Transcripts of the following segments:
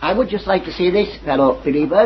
I would just like to say this, fellow believers.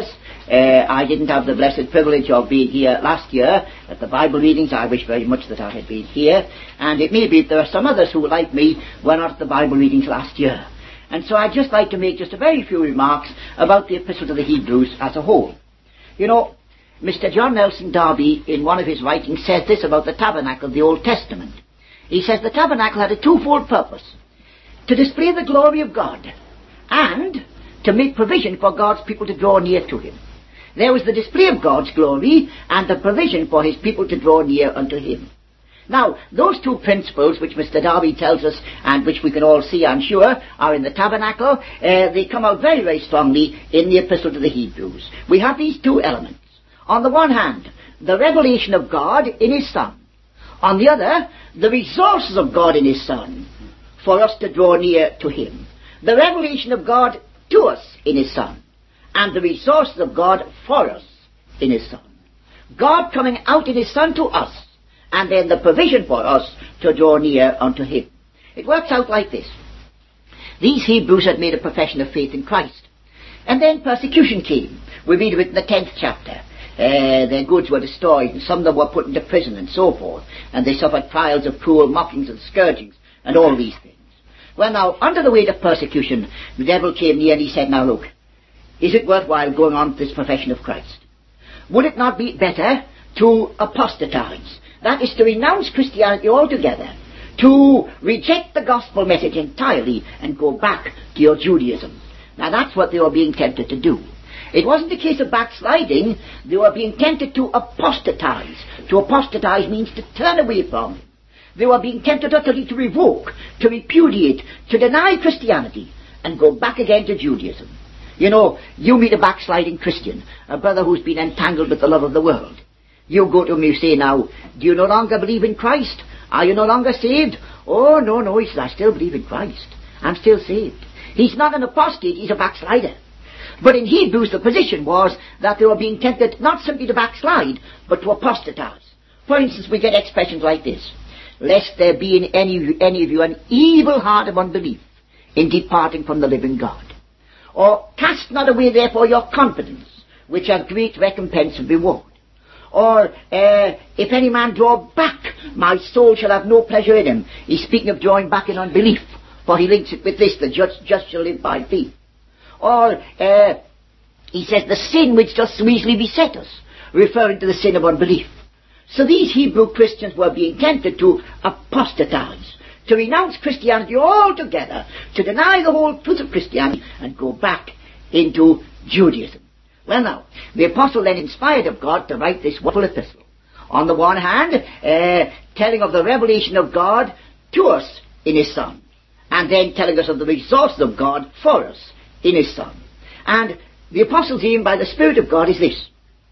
I didn't have the blessed privilege of being here last year at the Bible readings. I wish very much that I had been here. And it may be there are some others who, like me, were not at the Bible readings last year. And so I'd just like to make just a very few remarks about the Epistle to the Hebrews as a whole. You know, Mr. John Nelson Darby, in one of his writings, says this about the tabernacle of the Old Testament. He says the tabernacle had a twofold purpose: to display the glory of God and to make provision for God's people to draw near to him. There was the display of God's glory and the provision for his people to draw near unto him. Now, those two principles which Mr. Darby tells us, and which we can all see, I'm sure, are in the tabernacle, they come out very, very strongly in the Epistle to the Hebrews. We have these two elements. On the one hand, the revelation of God in his Son. On the other, the resources of God in his Son for us to draw near to him. The revelation of God to us in his Son, and the resources of God for us in his Son. God coming out in his Son to us, and then the provision for us to draw near unto him. It works out like this. These Hebrews had made a profession of faith in Christ, and then persecution came. We read of it in the 10th chapter. Their goods were destroyed, and some of them were put into prison, and so forth, and they suffered trials of cruel mockings and scourgings, and all these things. Well, now, under the weight of persecution, the devil came near and he said, now look, is it worthwhile going on with this profession of Christ? Would it not be better to apostatize? That is, to renounce Christianity altogether, to reject the gospel message entirely and go back to your Judaism. Now, that's what they were being tempted to do. It wasn't a case of backsliding. They were being tempted to apostatize. To apostatize means to turn away from him. They were being tempted utterly to revoke, to repudiate, to deny Christianity, and go back again to Judaism. You know, you meet a backsliding Christian, a brother who's been entangled with the love of the world. You go to him, you say, now, do you no longer believe in Christ? Are you no longer saved? Oh, no, he says, I still believe in Christ. I'm still saved. He's not an apostate, he's a backslider. But in Hebrews, the position was that they were being tempted not simply to backslide, but to apostatize. For instance, we get expressions like this: lest there be in any of you an evil heart of unbelief in departing from the living God. Or, cast not away therefore your confidence, which hath great recompense and reward. Or, if any man draw back, my soul shall have no pleasure in him. He's speaking of drawing back in unbelief, for he links it with this: the just shall live by faith. Or, he says, the sin which does so easily beset us, referring to the sin of unbelief. So these Hebrew Christians were being tempted to apostatize, to renounce Christianity altogether, to deny the whole truth of Christianity, and go back into Judaism. Well now, the apostle then inspired of God to write this wonderful epistle. On the one hand, telling of the revelation of God to us in his Son, and then telling us of the resources of God for us in his Son. And the apostle's aim by the Spirit of God is this.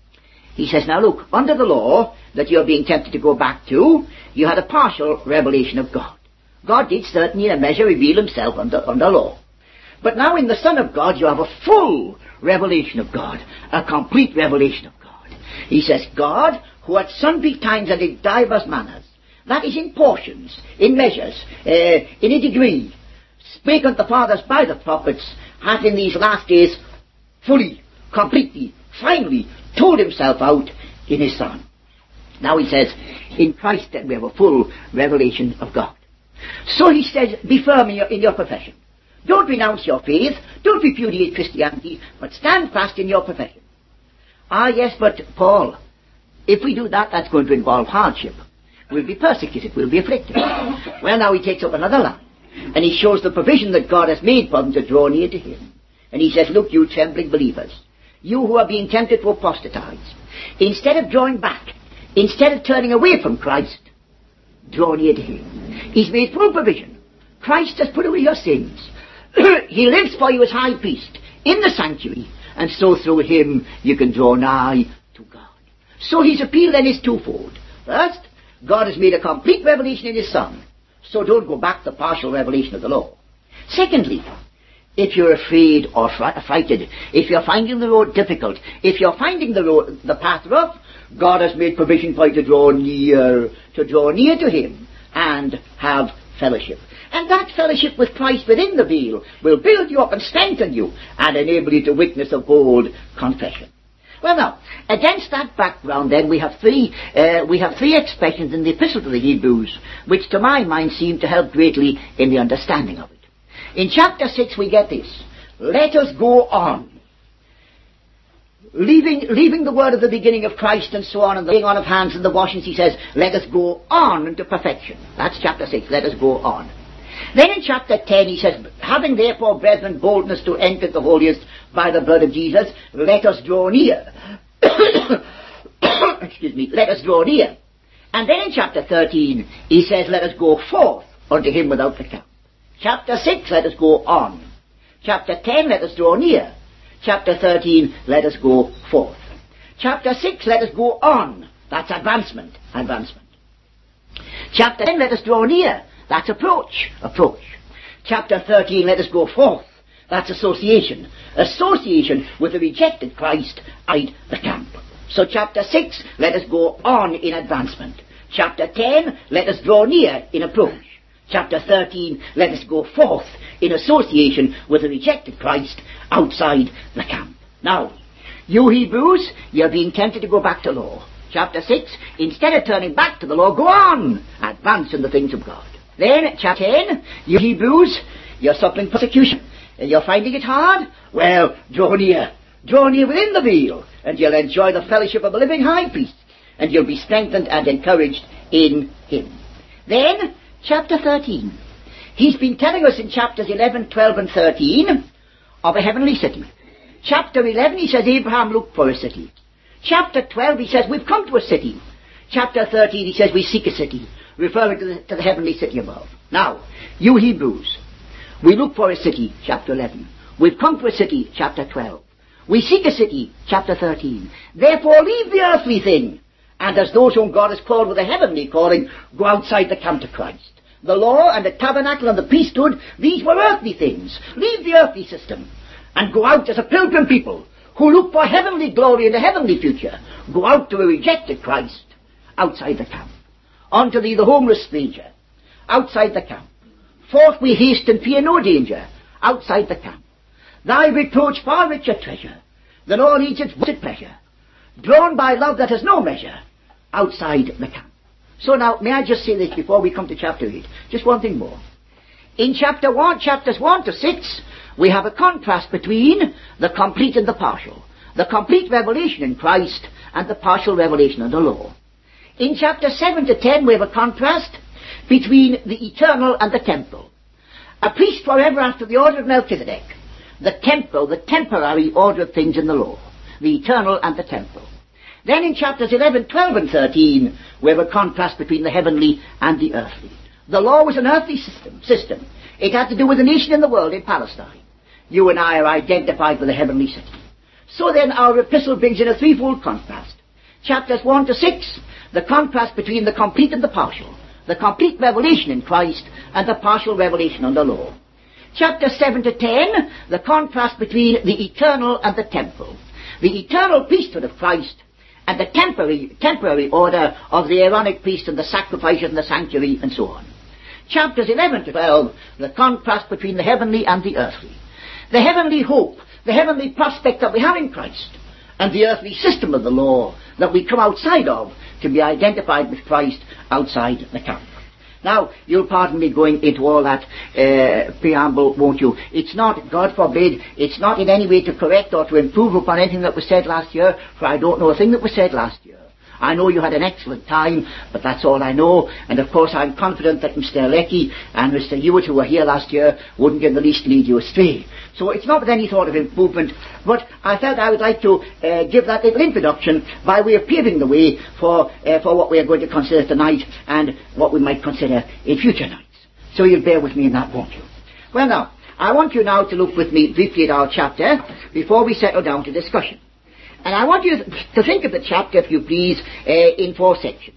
He says, now look, under the law that you're being tempted to go back to, you had a partial revelation of God. God did certainly in a measure reveal himself under law. But now in the Son of God you have a full revelation of God, a complete revelation of God. He says, God, who at sundry times and in divers manners, that is in portions, in measures, in a degree, spake unto the fathers by the prophets, hath in these last days fully, completely, finally told himself out in his Son. Now he says, in Christ then we have a full revelation of God. So he says, be firm in your profession. Don't renounce your faith, don't repudiate Christianity, but stand fast in your profession. Ah, yes, but Paul, if we do that, that's going to involve hardship. We'll be persecuted, we'll be afflicted. Well, now he takes up another line, and he shows the provision that God has made for them to draw near to him. And he says, look, you trembling believers, you who are being tempted to apostatize, instead of drawing back, instead of turning away from Christ, draw near to him. He's made full provision. Christ has put away your sins. He lives for you as high priest in the sanctuary, and so through him you can draw nigh to God. So his appeal then is twofold. First, God has made a complete revelation in his Son, so don't go back to the partial revelation of the law. Secondly, if you're afraid or frightened, if you're finding the road difficult, if you're finding the path rough, God has made provision for you to draw near to him and have fellowship. And that fellowship with Christ within the veil will build you up and strengthen you and enable you to witness a bold confession. Well now, against that background then we have three expressions in the Epistle to the Hebrews which to my mind seem to help greatly in the understanding of it. In chapter 6 we get this: let us go on. Leaving the word of the beginning of Christ and so on, and the laying on of hands and the washings, he says, let us go on into perfection. That's chapter 6, let us go on. Then in chapter 10 he says, having therefore, brethren, boldness to enter the holiest by the blood of Jesus, let us draw near. Excuse me, let us draw near. And then in chapter 13 he says, let us go forth unto him without the camp. Chapter 6, let us go on. Chapter 10, let us draw near. Chapter 13, let us go forth. Chapter 6, let us go on. That's advancement. Chapter 10, let us draw near. That's approach. Chapter 13, let us go forth. That's association. Association with the rejected Christ out the camp. So chapter 6, let us go on in advancement. Chapter 10, let us draw near in approach. Chapter 13, let us go forth in association with the rejected Christ outside the camp. Now, you Hebrews, you're being tempted to go back to law. Chapter 6, instead of turning back to the law, go on, advance in the things of God. Then, chapter 10, you Hebrews, you're suffering persecution, and you're finding it hard. Well, draw near within the veil, and you'll enjoy the fellowship of a living high priest, and you'll be strengthened and encouraged in him. Then, chapter 13. He's been telling us in chapters 11, 12 and 13 of a heavenly city. Chapter 11 he says Abraham looked for a city. Chapter 12 he says we've come to a city. Chapter 13 he says we seek a city, referring to the heavenly city above. Now, you Hebrews, we look for a city, chapter 11. We've come to a city, chapter 12. We seek a city, chapter 13. Therefore leave the earthly thing, and as those whom God has called with a heavenly calling, go outside the camp to Christ. The law and the tabernacle and the priesthood, these were earthly things. Leave the earthly system and go out as a pilgrim people who look for heavenly glory and a heavenly future. Go out to a rejected Christ outside the camp. Unto thee the homeless stranger outside the camp. Forth we hasten, fear no danger outside the camp. Thy reproach far richer treasure than all Egypt's blessed pleasure, drawn by love that has no measure outside the camp. So now, may I just say this before we come to chapter 8? Just one thing more. In chapters 1 to 6, we have a contrast between the complete and the partial. The complete revelation in Christ and the partial revelation of the law. In chapters 7 to 10, we have a contrast between the eternal and the temporal. A priest forever after the order of Melchizedek. The temporal, the temporary order of things in the law. The eternal and the temporal. Then in chapters 11, 12 and 13, we have a contrast between the heavenly and the earthly. The law was an earthly system. It had to do with the nation in the world in Palestine. You and I are identified with the heavenly city. So then our epistle brings in a threefold contrast. Chapters 1 to 6, the contrast between the complete and the partial. The complete revelation in Christ and the partial revelation on the law. Chapters 7 to 10, the contrast between the eternal and the temporal. The eternal priesthood of Christ and the temporary order of the Aaronic priest and the sacrifices and the sanctuary and so on. Chapters 11 to 12, the contrast between the heavenly and the earthly. The heavenly hope, the heavenly prospect that we have in Christ, and the earthly system of the law that we come outside of to be identified with Christ outside the camp. Now, you'll pardon me going into all that preamble, won't you? It's not, God forbid, it's not in any way to correct or to improve upon anything that was said last year, for I don't know a thing that was said last year. I know you had an excellent time, but that's all I know. And of course I'm confident that Mr. Leckie and Mr. Hewitt, who were here last year, wouldn't in the least lead you astray. So it's not with any thought of improvement, but I felt I would like to give that little introduction by way of paving the way for what we are going to consider tonight and what we might consider in future nights. So you'll bear with me in that, won't you? Well now, I want you now to look with me briefly at our chapter before we settle down to discussion. And I want you to think of the chapter, if you please, in 4 sections.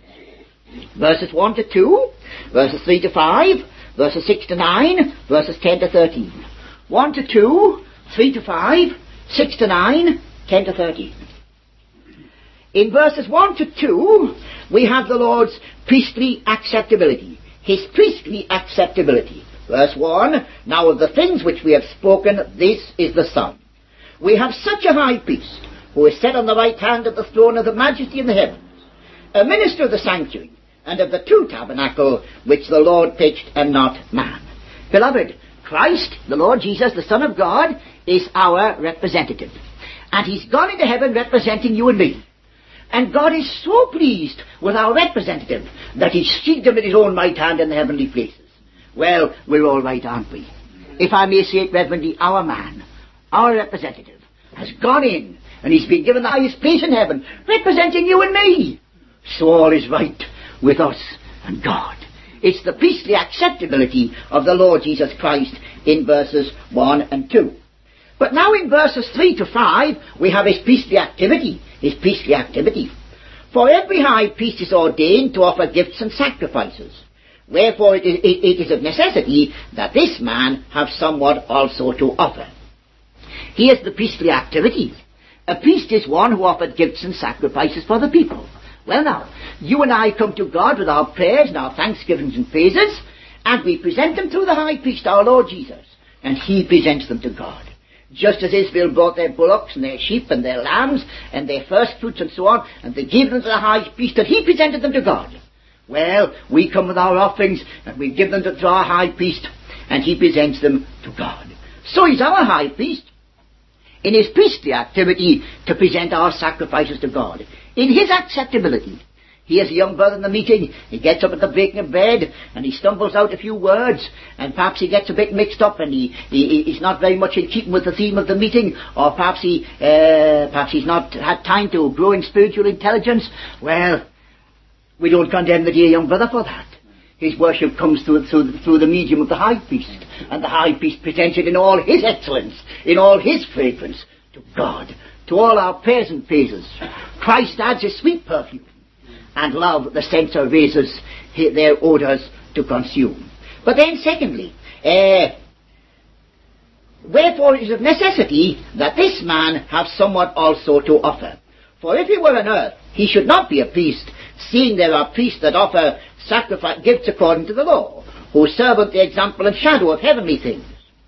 Verses 1 to 2, verses 3 to 5, verses 6 to 9, verses 10 to 13. 1 to 2, 3 to 5, 6 to 9, 10 to 13. In verses 1 to 2, we have the Lord's priestly acceptability. His priestly acceptability. Verse 1, now of the things which we have spoken, this is the sum. We have such a high priest, who is set on the right hand of the throne of the majesty in the heavens, a minister of the sanctuary, and of the true tabernacle, which the Lord pitched, and not man. Beloved, Christ, the Lord Jesus, the Son of God, is our representative. And he's gone into heaven representing you and me. And God is so pleased with our representative that he's seated him at his own right hand in the heavenly places. Well, we're all right, aren't we? If I may say it reverently, our man, our representative, has gone in, and he's been given the highest place in heaven, representing you and me. So all is right with us and God. It's the priestly acceptability of the Lord Jesus Christ in verses 1 and 2. But now in verses 3 to 5, we have his priestly activity. His priestly activity. For every high priest is ordained to offer gifts and sacrifices. Wherefore it is of necessity that this man have somewhat also to offer. Here's the priestly activity. A priest is one who offered gifts and sacrifices for the people. Well now, you and I come to God with our prayers and our thanksgivings and praises, and we present them through the high priest, our Lord Jesus, and he presents them to God. Just as Israel brought their bullocks and their sheep and their lambs and their first fruits and so on, and they gave them to the high priest, and he presented them to God. Well, we come with our offerings, and we give them to our high priest, and he presents them to God. So he's our high priest, in his priestly activity to present our sacrifices to God. In his acceptability. Here's a young brother in the meeting. He gets up at the breaking of bread, and he stumbles out a few words, and perhaps he gets a bit mixed up, and he's not very much in keeping with the theme of the meeting, or perhaps he's not had time to grow in spiritual intelligence. Well, we don't condemn the dear young brother for that. His worship comes through the medium of the high priest, and the high priest presents it in all his excellence, in all his fragrance, to God, to all our prayers and praises. Christ adds his sweet perfume, and love, the censer, raises their odours to consume. But then secondly, wherefore it is of necessity that this man have somewhat also to offer. For if he were on earth, he should not be a priest, seeing there are priests that offer sacrifice gifts according to the law, who serve at the example and shadow of heavenly things.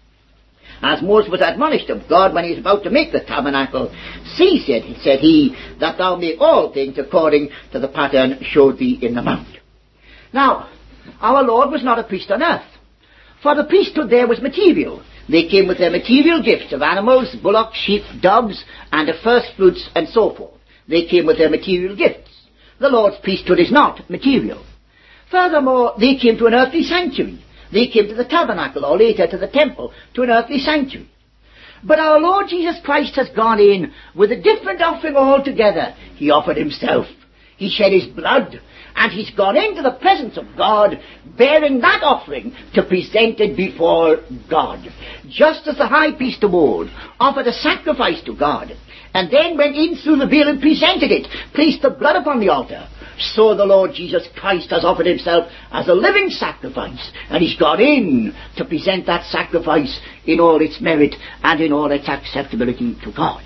As Moses was admonished of God when he was about to make the tabernacle, see, said he, that thou make all things according to the pattern showed thee in the mount. Now, our Lord was not a priest on earth, for the priesthood there was material. They came with their material gifts of animals, bullocks, sheep, doves, and of first fruits, and so forth. They came with their material gifts. The Lord's priesthood is not material. Furthermore, they came to an earthly sanctuary. They came to the tabernacle, or later to the temple, to an earthly sanctuary. But our Lord Jesus Christ has gone in with a different offering altogether. He offered himself. He shed his blood, and he's gone into the presence of God, bearing that offering to present it before God. Just as the high priest of old offered a sacrifice to God, and then went in through the veil and presented it, placed the blood upon the altar, so the Lord Jesus Christ has offered himself as a living sacrifice, and he's gone in to present that sacrifice in all its merit and in all its acceptability to God.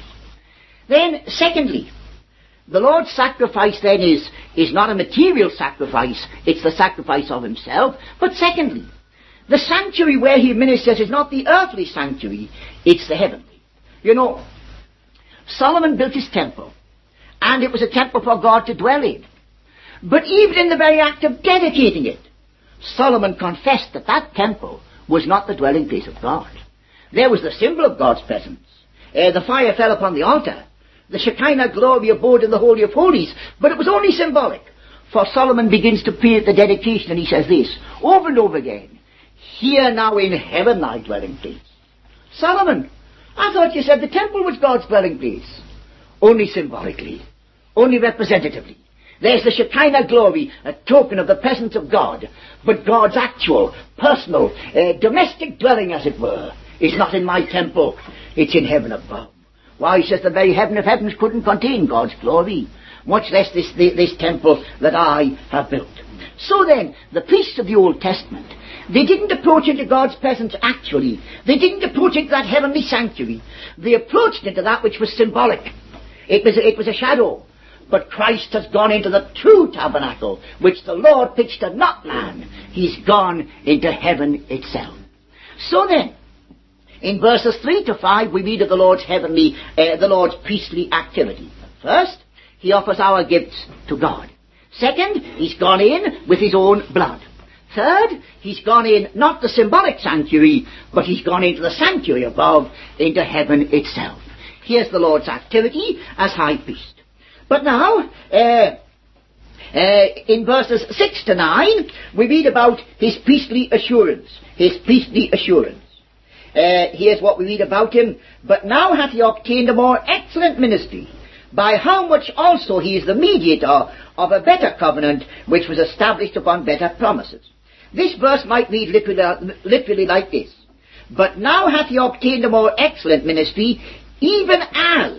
Then, secondly, the Lord's sacrifice then is not a material sacrifice, it's the sacrifice of himself. But secondly, the sanctuary where he ministers is not the earthly sanctuary, it's the heavenly. You know, Solomon built his temple, and it was a temple for God to dwell in. But even in the very act of dedicating it, Solomon confessed that that temple was not the dwelling place of God. There was the symbol of God's presence. The fire fell upon the altar. The Shekinah glory abode in the Holy of Holies, but it was only symbolic. For Solomon begins to pray at the dedication, and he says this, over and over again, here now in heaven thy dwelling place. Solomon, I thought you said the temple was God's dwelling place. Only symbolically, only representatively. There's the Shekinah glory, a token of the presence of God. But God's actual, personal, domestic dwelling, as it were, is not in my temple. It's in heaven above. Why, he says the very heaven of heavens couldn't contain God's glory, much less this temple that I have built. So then, the priests of the Old Testament, they didn't approach into God's presence actually. They didn't approach into that heavenly sanctuary. They approached into that which was symbolic. It was a shadow. But Christ has gone into the true tabernacle, which the Lord pitched and not man. He's gone into heaven itself. So then, in verses 3 to 5, we read of the Lord's the Lord's priestly activity. First, he offers our gifts to God. Second, he's gone in with his own blood. Third, he's gone in not the symbolic sanctuary, but he's gone into the sanctuary above, into heaven itself. Here's the Lord's activity as high priest. But now, in verses 6 to 9, we read about his priestly assurance. His priestly assurance. Here's what we read about him. But now hath he obtained a more excellent ministry, by how much also he is the mediator of a better covenant, which was established upon better promises. This verse might read literally like this. But now hath he obtained a more excellent ministry, even as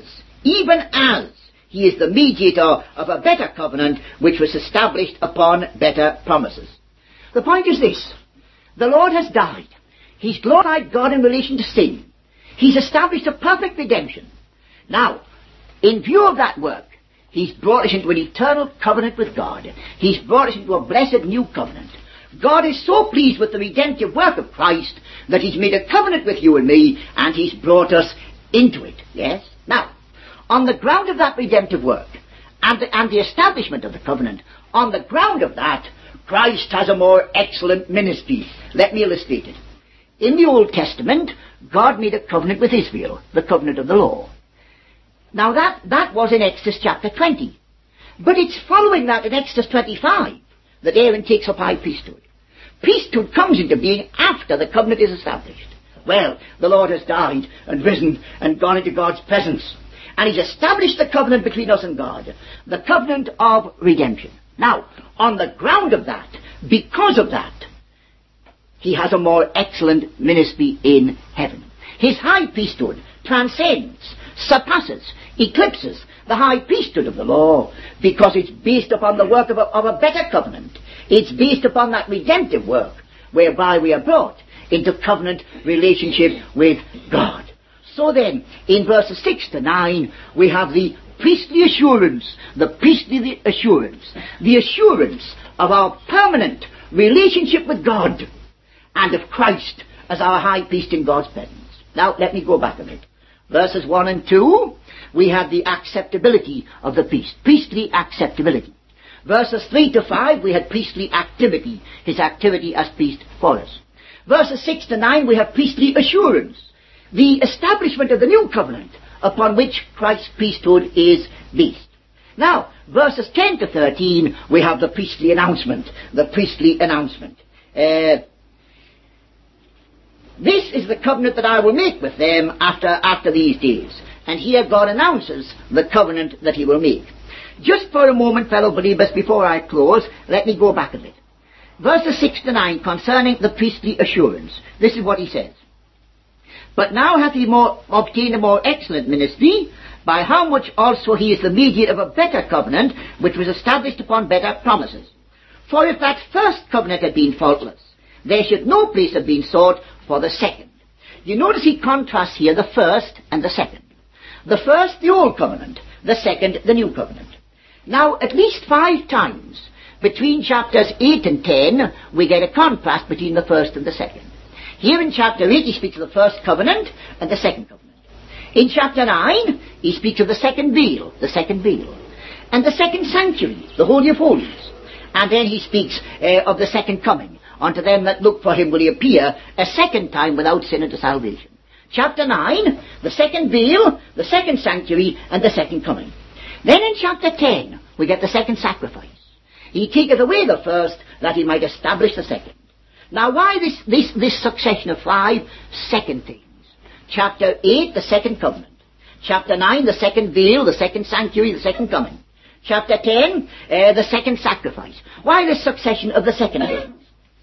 he is the mediator of a better covenant, which was established upon better promises. The point is this. The Lord has died. He's glorified God in relation to sin. He's established a perfect redemption. Now, in view of that work, he's brought us into an eternal covenant with God. He's brought us into a blessed new covenant. God is so pleased with the redemptive work of Christ that he's made a covenant with you and me, and he's brought us into it. Yes? Now, on the ground of that redemptive work, and the establishment of the covenant, on the ground of that, Christ has a more excellent ministry. Let me illustrate it. In the Old Testament, God made a covenant with Israel, the covenant of the law. Now that was in Exodus chapter 20. But it's following that in Exodus 25 that Aaron takes up high priesthood. Priesthood comes into being after the covenant is established. Well, the Lord has died and risen and gone into God's presence. And he's established the covenant between us and God. The covenant of redemption. Now, on the ground of that, because of that, he has a more excellent ministry in heaven. His high priesthood transcends, surpasses, eclipses the high priesthood of the law, because it's based upon the work of a better covenant. It's based upon that redemptive work, whereby we are brought into covenant relationship with God. So then, in verses 6 to 9, we have the priestly assurance, the assurance of our permanent relationship with God, and of Christ as our high priest in God's presence. Now, let me go back a bit. Verses 1 and 2, we have the acceptability of the priest, priestly acceptability. Verses 3 to 5, we had priestly activity, his activity as priest for us. Verses 6 to 9, we have priestly assurance, the establishment of the new covenant upon which Christ's priesthood is based. Now, verses 10 to 13, we have the priestly announcement, This is the covenant that I will make with them after these days. And here God announces the covenant that he will make. Just for a moment, fellow believers, before I close, let me go back a bit. Verses 6 to 9 concerning the priestly assurance. This is what he says. But now hath he obtained a more excellent ministry, by how much also he is the mediator of a better covenant, which was established upon better promises. For if that first covenant had been faultless, there should no place have been sought for the second. You notice he contrasts here the first and the second. The first, the old covenant. The second, the new covenant. Now, at least 5 times between chapters 8 and 10, we get a contrast between the first and the second. Here in chapter 8, he speaks of the first covenant and the second covenant. In chapter 9, he speaks of the second veil, and the second sanctuary, the Holy of Holies. And then he speaks of the second coming. Unto them that look for him will he appear a second time without sin unto salvation. Chapter 9, the second veil, the second sanctuary, and the second coming. Then in chapter 10, we get the second sacrifice. He taketh away the first, that he might establish the second. Now why this succession of 5 second things? Chapter 8, the second covenant. Chapter 9, the second veil, the second sanctuary, the second coming. Chapter 10, the second sacrifice. Why this succession of the second things?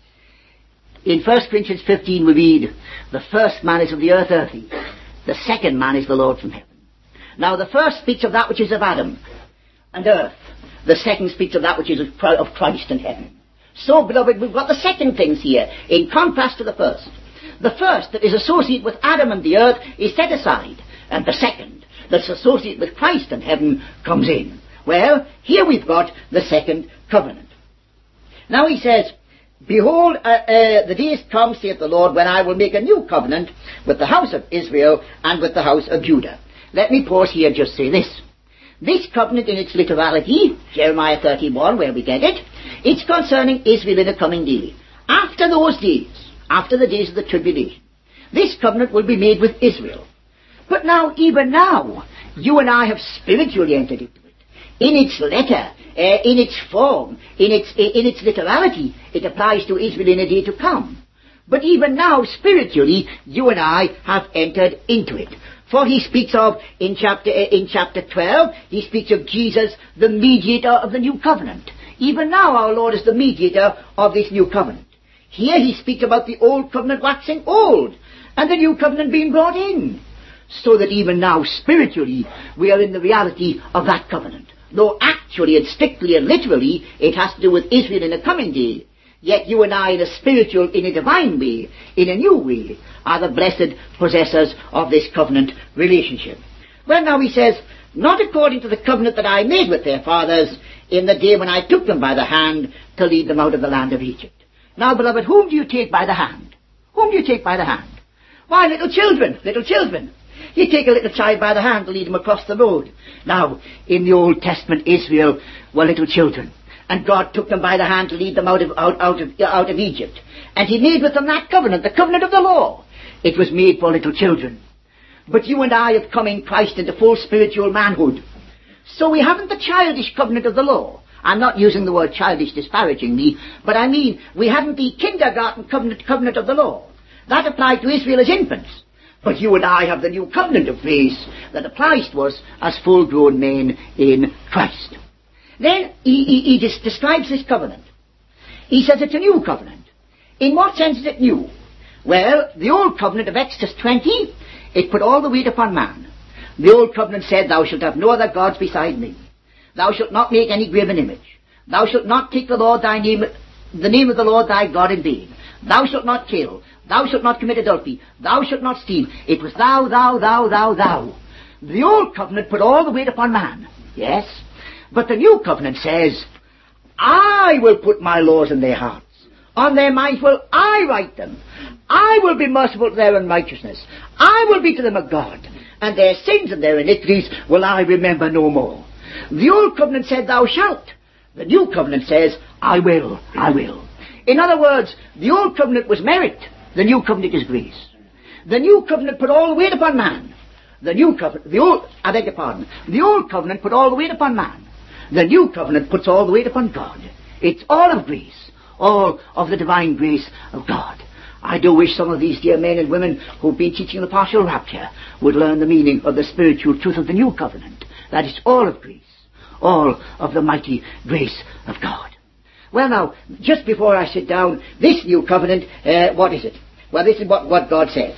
In 1 Corinthians 15 we read, the first man is of the earth earthy, the second man is the Lord from heaven. Now the first speaks of that which is of Adam and earth. The second speaks of that which is of Christ and heaven. So, beloved, we've got the second things here, in contrast to the first. The first that is associated with Adam and the earth is set aside, and the second that's associated with Christ and heaven comes in. Well, here we've got the second covenant. Now he says, Behold, the days come, saith the Lord, when I will make a new covenant with the house of Israel and with the house of Judah. Let me pause here and just say this. This covenant in its literality, Jeremiah 31, where we get it, it's concerning Israel in the coming day. After those days, after the days of the tribulation, this covenant will be made with Israel. But now, even now, you and I have spiritually entered into it. In its letter, in its form, in its literality, it applies to Israel in a day to come. But even now, spiritually, you and I have entered into it. For he speaks of, in chapter 12, he speaks of Jesus, the mediator of the new covenant. Even now our Lord is the mediator of this new covenant. Here he speaks about the old covenant waxing old, and the new covenant being brought in. So that even now, spiritually, we are in the reality of that covenant. Though actually and strictly and literally, it has to do with Israel in the coming day. Yet you and I, in a spiritual, in a divine way, in a new way, are the blessed possessors of this covenant relationship. Well, now he says, not according to the covenant that I made with their fathers in the day when I took them by the hand to lead them out of the land of Egypt. Now, beloved, whom do you take by the hand? Whom do you take by the hand? Why, little children, little children. You take a little child by the hand to lead him across the road. Now, in the Old Testament, Israel were little children. And God took them by the hand to lead them out of Egypt. And he made with them that covenant, the covenant of the law. It was made for little children. But you and I have come in Christ into full spiritual manhood. So we haven't the childish covenant of the law. I'm not using the word childish disparagingly, but I mean we haven't the kindergarten covenant of the law. That applied to Israel as infants. But you and I have the new covenant of grace that applies to us as full-grown men in Christ. Then he describes this covenant. He says it's a new covenant. In what sense is it new? Well, the old covenant of Exodus 20, it put all the weight upon man. The old covenant said, thou shalt have no other gods beside me. Thou shalt not make any graven image. Thou shalt not take the name of the Lord thy God in vain. Thou shalt not kill. Thou shalt not commit adultery. Thou shalt not steal. It was thou, thou, thou, thou, thou. The old covenant put all the weight upon man. Yes. But the new covenant says, I will put my laws in their hearts. On their minds will I write them. I will be merciful to their unrighteousness. I will be to them a God. And their sins and their iniquities will I remember no more. The old covenant said, thou shalt. The new covenant says, I will, I will. In other words, the old covenant was merit. The new covenant is grace. The new covenant put all the weight upon man. The old covenant put all the weight upon man. The new covenant puts all the weight upon God. It's all of grace. All of the divine grace of God. I do wish some of these dear men and women who've been teaching the partial rapture would learn the meaning of the spiritual truth of the new covenant. That is all of grace. All of the mighty grace of God. Well now, just before I sit down, this new covenant, what is it? Well, this is what God says.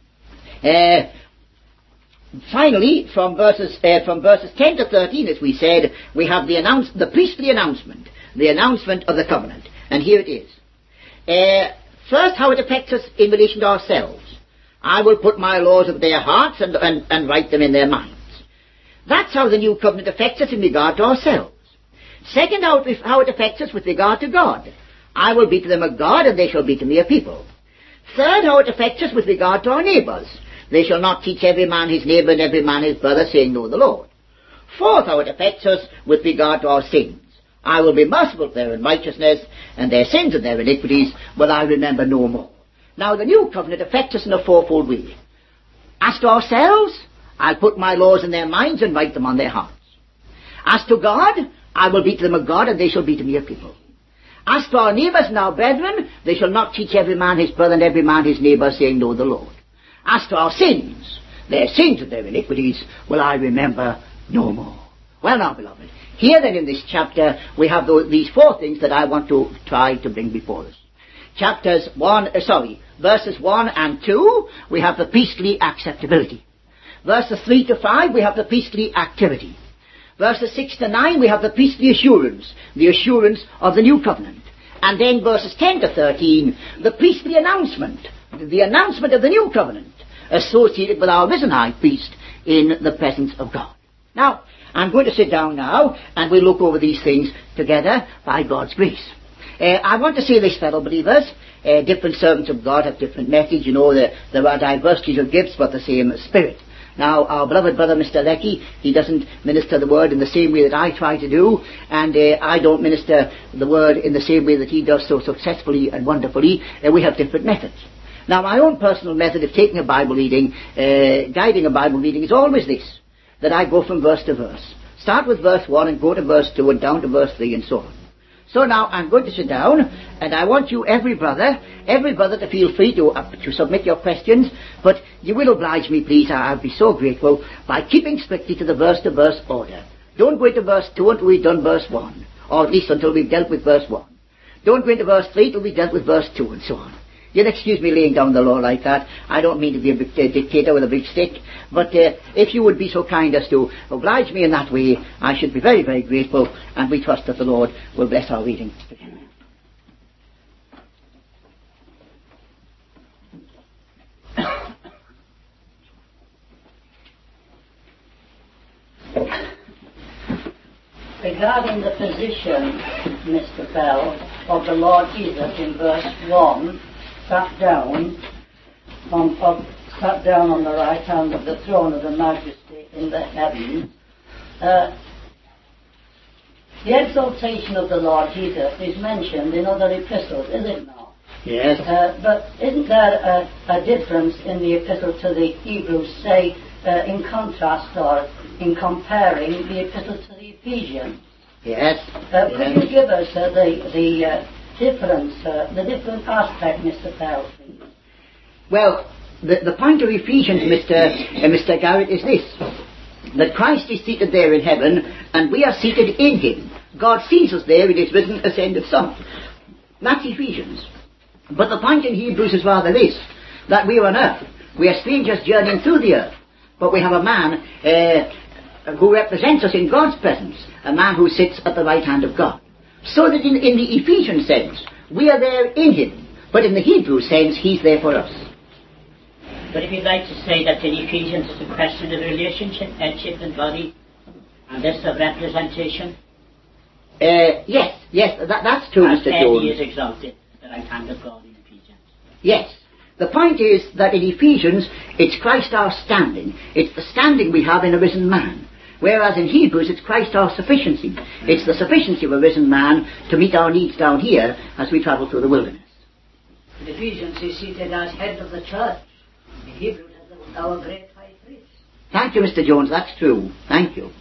Finally, from verses 10 to 13, as we said, we have the priestly announcement, the announcement of the covenant. And here it is. First, how it affects us in relation to ourselves. I will put my laws in their hearts and write them in their minds. That's how the new covenant affects us in regard to ourselves. Second, how it affects us with regard to God. I will be to them a God, and they shall be to me a people. Third, how it affects us with regard to our neighbours. They shall not teach every man his neighbour and every man his brother, saying, know the Lord. Fourth, how it affects us with regard to our sins. I will be merciful to their unrighteousness, and their sins and their iniquities will I remember no more. Now, the new covenant affects us in a fourfold way. As to ourselves, I'll put my laws in their minds and write them on their hearts. As to God, I will be to them a God, and they shall be to me a people. As to our neighbours and our brethren, they shall not teach every man his brother and every man his neighbour, saying, know the Lord. As to our sins, their sins and their iniquities will I remember no more. Well now, beloved, here then in this chapter we have these four things that I want to try to bring before us. Verses 1 and 2, we have the priestly acceptability. Verses 3 to 5, we have the priestly activity. Verses 6 to 9, we have the priestly assurance, the assurance of the new covenant. And then verses 10 to 13, the priestly announcement, the announcement of the new covenant, associated with our risen high priest in the presence of God. Now, I'm going to sit down now, and we'll look over these things together by God's grace. I want to say this, fellow believers. Different servants of God have different methods. You know, there are diversities of gifts, but the same Spirit. Now, our beloved brother, Mr. Leckie, he doesn't minister the word in the same way that I try to do, and I don't minister the word in the same way that he does so successfully and wonderfully. We have different methods. Now, my own personal method of taking a Bible reading, guiding a Bible reading, is always this, that I go from verse to verse. Start with verse 1 and go to verse 2 and down to verse 3 and so on. So now I'm going to sit down, and I want you, every brother to feel free to submit your questions, but you will oblige me, please, I'll be so grateful, by keeping strictly to the verse-to-verse order. Don't go into verse 2 until we've done verse 1, or at least until we've dealt with verse 1. Don't go into verse 3 until we've dealt with verse 2, and so on. You'll excuse me laying down the law like that. I don't mean to be a dictator with a big stick, but if you would be so kind as to oblige me in that way, I should be very, very grateful, and we trust that the Lord will bless our reading. Regarding the position, Mr. Bell, of the Lord Jesus in verse 1, sat down on the right hand of the throne of the Majesty in the heavens. The exaltation of the Lord Jesus is mentioned in other epistles, is it not? Yes. But isn't there a difference in the epistle to the Hebrews, say, in contrast or in comparing the epistle to the Ephesians? Yes. Could you give us the different aspect, Mr. Bell, please? Well, the point of Ephesians, Mr. Garrett, is this, that Christ is seated there in heaven, and we are seated in him. God sees us there in his risen, ascended Son. That's Ephesians. But the point in Hebrews is rather this, that we are on earth. We are strangers journeying through the earth, but we have a man who represents us in God's presence, a man who sits at the right hand of God. So that in the Ephesian sense, we are there in him, but in the Hebrew sense, he's there for us. But if you'd like to say that in Ephesians it's a question of relationship, headship and body, and this of representation? Yes, that's true, Mr. Jones. He is exalted at the right hand of God in Ephesians. Yes. The point is that in Ephesians, it's Christ our standing. It's the standing we have in a risen man. Whereas in Hebrews, it's Christ our sufficiency. It's the sufficiency of a risen man to meet our needs down here as we travel through the wilderness. In Ephesians, he's seated as head of the church. In Hebrews, as our great high priest. Thank you, Mr. Jones. That's true. Thank you.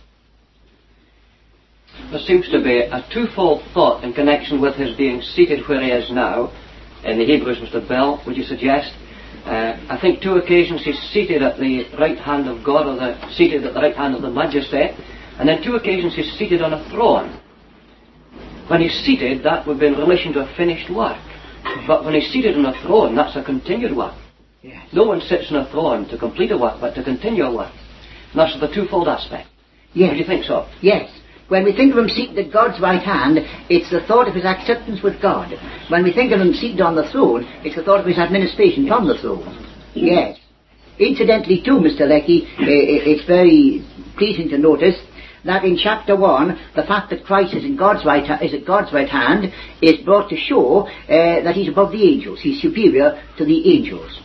There seems to be a twofold thought in connection with his being seated where he is now. In the Hebrews, Mr. Bell, would you suggest? I think 2 occasions he's seated at the right hand of God, or seated at the right hand of the Majesty, and then 2 occasions he's seated on a throne. When he's seated, that would be in relation to a finished work. But when he's seated on a throne, that's a continued work. Yes. No one sits on a throne to complete a work, but to continue a work. And that's the twofold aspect. Yes. Do you think so? Yes. When we think of him seated at God's right hand, it's the thought of his acceptance with God. When we think of him seated on the throne, it's the thought of his administration from the throne. Yes. Incidentally, too, Mr. Leckie, it's very pleasing to notice that in chapter 1, the fact that Christ is at God's right hand is brought to show that he's above the angels. He's superior to the angels.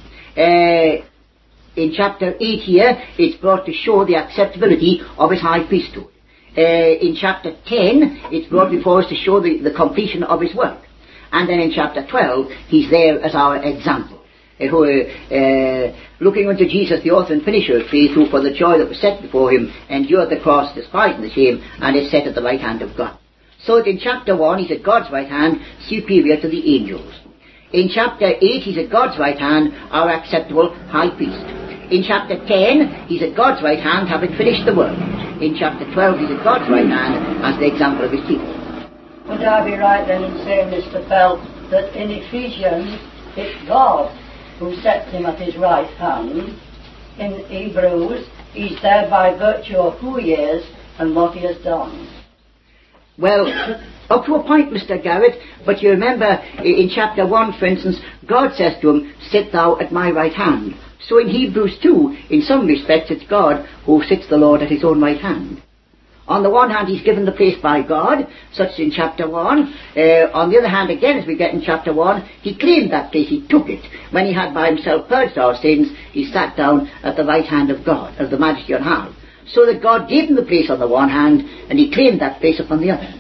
In chapter 8 here, it's brought to show the acceptability of his high priesthood. In chapter 10, it's brought before us to show the completion of his work. And then in chapter 12, he's there as our example. Looking unto Jesus, the author and finisher of faith, who for the joy that was set before him endured the cross, despising the shame, and is set at the right hand of God. So that in chapter 1, he's at God's right hand, superior to the angels. In chapter 8, he's at God's right hand, our acceptable high priest. In chapter 10, he's at God's right hand, having finished the work. In chapter 12, he's at God's right hand as the example of his people. Would I be right then in saying, Mr. Bell, that in Ephesians, it's God who sets him at his right hand? In Hebrews, he's there by virtue of who he is and what he has done. Well, up to a point, Mr. Garrett, but you remember in chapter 1, for instance, God says to him, sit thou at my right hand. So in Hebrews 2, in some respects, it's God who sits the Lord at his own right hand. On the one hand, he's given the place by God, such as in chapter 1. On the other hand, again, as we get in chapter 1, he claimed that place, he took it. When he had by himself purged our sins, he sat down at the right hand of God, of the Majesty on high. So that God gave him the place on the one hand, and he claimed that place upon the other.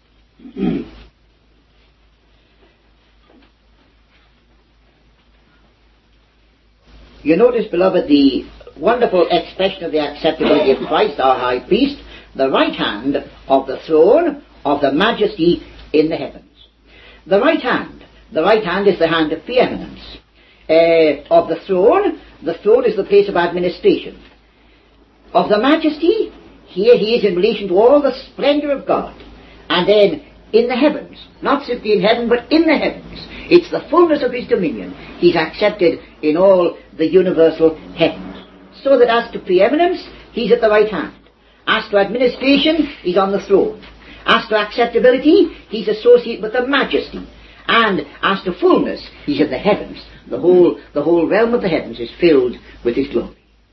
You notice, beloved, the wonderful expression of the acceptability of Christ, our high priest, the right hand of the throne of the Majesty in the heavens. The right hand is the hand of preeminence. Of the throne is the place of administration. Of the Majesty, here he is in relation to all the splendour of God. And then in the heavens, not simply in heaven, but in the heavens, it's the fullness of his dominion. He's accepted in all the universal heavens. So that as to preeminence, he's at the right hand. As to administration, he's on the throne. As to acceptability, he's associated with the Majesty. And as to fullness, he's in the heavens. The whole realm of the heavens is filled with his glory.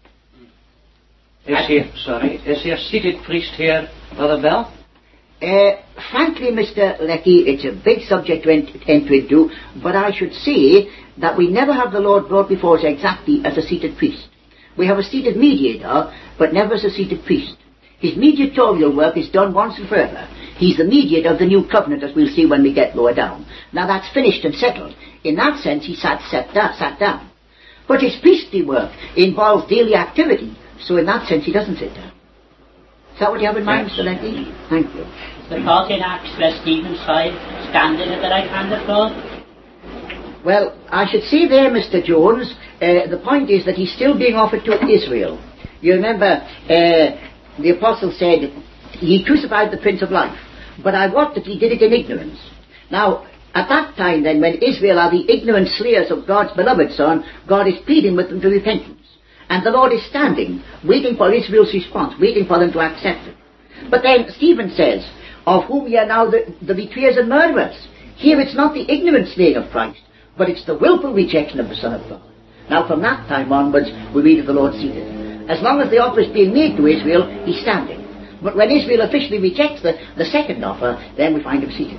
Is he a seated priest here, Brother Bell? Frankly, Mr. Leckie, it's a big subject to enter into, but I should say that we never have the Lord brought before us exactly as a seated priest. We have a seated mediator, but never as a seated priest. His mediatorial work is done once and forever. He's the mediator of the new covenant, as we'll see when we get lower down. Now that's finished and settled. In that sense, he sat down. But his priestly work involves daily activity, so in that sense he doesn't sit down. Is that what you have in mind, Mr. Leckie? Thank you. The part in Acts where Stephen saw him standing at the right hand of God? Well, I should say there, Mr. Jones, the point is that he's still being offered to Israel. You remember, the apostle said, he crucified the Prince of Life, but I wot that he did it in ignorance. Now, at that time then, when Israel are the ignorant slayers of God's beloved Son, God is pleading with them to repentance. And the Lord is standing, waiting for Israel's response, waiting for them to accept it. But then Stephen says, of whom ye are now the betrayers and murderers. Here it's not the ignorant slaying of Christ, but it's the willful rejection of the Son of God. Now from that time onwards, we read of the Lord seated. As long as the offer is being made to Israel, he's standing. But when Israel officially rejects the second offer, then we find him seated.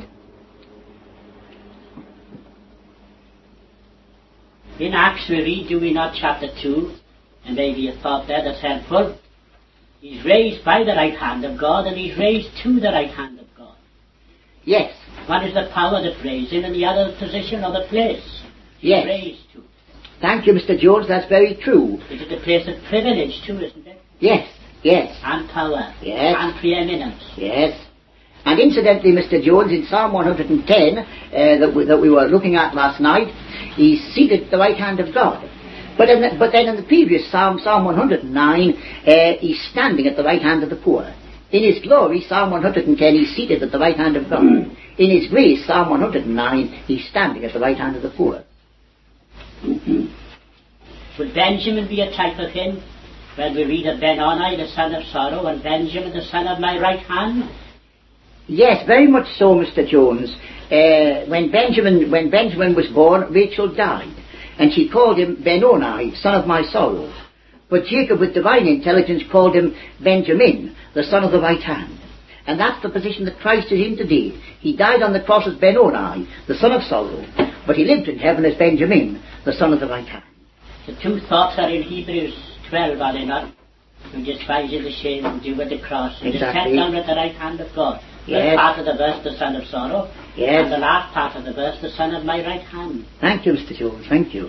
In Acts we read, do we not, chapter 2, and maybe a thought there that's helpful. He's raised by the right hand of God, and he's raised to the right hand of God. Yes. One is the power that raised him, and the other the position or the place he's yes. raised to. Thank you, Mr. Jones, that's very true. It is a place of privilege too, isn't it? Yes, yes. And power. Yes. And preeminence. Yes. And incidentally, Mr. Jones, in Psalm 110, that we were looking at last night, he's seated at the right hand of God. But then in the previous Psalm, Psalm 109, he's standing at the right hand of the poor. In his glory, Psalm 110, he's seated at the right hand of God. In his grace, Psalm 109, he's standing at the right hand of the poor. Would Benjamin be a type of him? When we read of Ben-Oni, the son of sorrow, and Benjamin, the son of my right hand? Yes, very much so, Mr. Jones. When Benjamin was born, Rachel died, and she called him Ben-Oni, son of my sorrow. But Jacob, with divine intelligence, called him Benjamin, the son of the right hand. And that's the position that Christ is in today. He died on the cross as Ben-Oni, the son of sorrow, but he lived in heaven as Benjamin, the son of the right hand. The two thoughts are in Hebrews 12, are they not? Who despises the shame and do with the cross, and exactly. is set down at the right hand of God. Yes. First part of the verse, the son of sorrow, yes. And the last part of the verse, the son of my right hand. Thank you, Mr. Jones, thank you.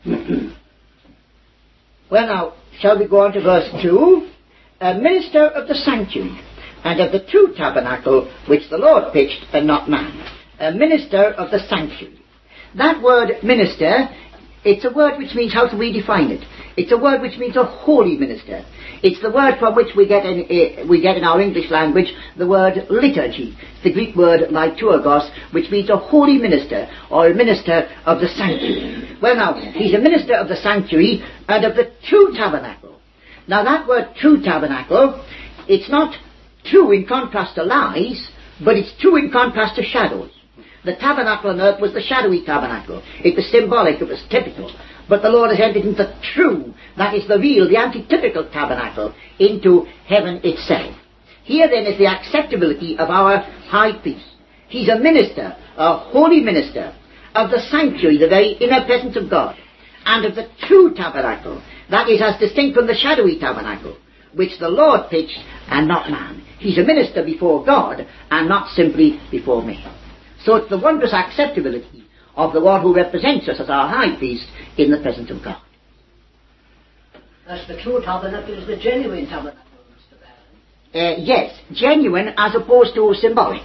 Well now, shall we go on to verse 2? A minister of the sanctuary, and of the true tabernacle which the Lord pitched, and not man. A minister of the sanctuary. That word minister, it's a word which means, how do we define it? It's a word which means a holy minister. It's the word from which we get in our English language the word liturgy. It's the Greek word liturgos, which means a holy minister, or a minister of the sanctuary. Well now, he's a minister of the sanctuary and of the true tabernacle. Now that word true tabernacle, it's not true in contrast to lies, but it's true in contrast to shadows. The tabernacle on earth was the shadowy tabernacle. It was symbolic, it was typical. But the Lord has entered into the true, that is the real, the antitypical tabernacle, into heaven itself. Here then is the acceptability of our high priest. He's a minister, a holy minister, of the sanctuary, the very inner presence of God, and of the true tabernacle, that is as distinct from the shadowy tabernacle, which the Lord pitched and not man. He's a minister before God and not simply before man. So it's the wondrous acceptability of the one who represents us as our high priest in the presence of God. That's the true tabernacle, is the genuine tabernacle, Mr. Barron. Yes, genuine as opposed to symbolic.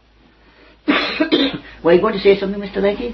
Were you going to say something, Mr. Leakey?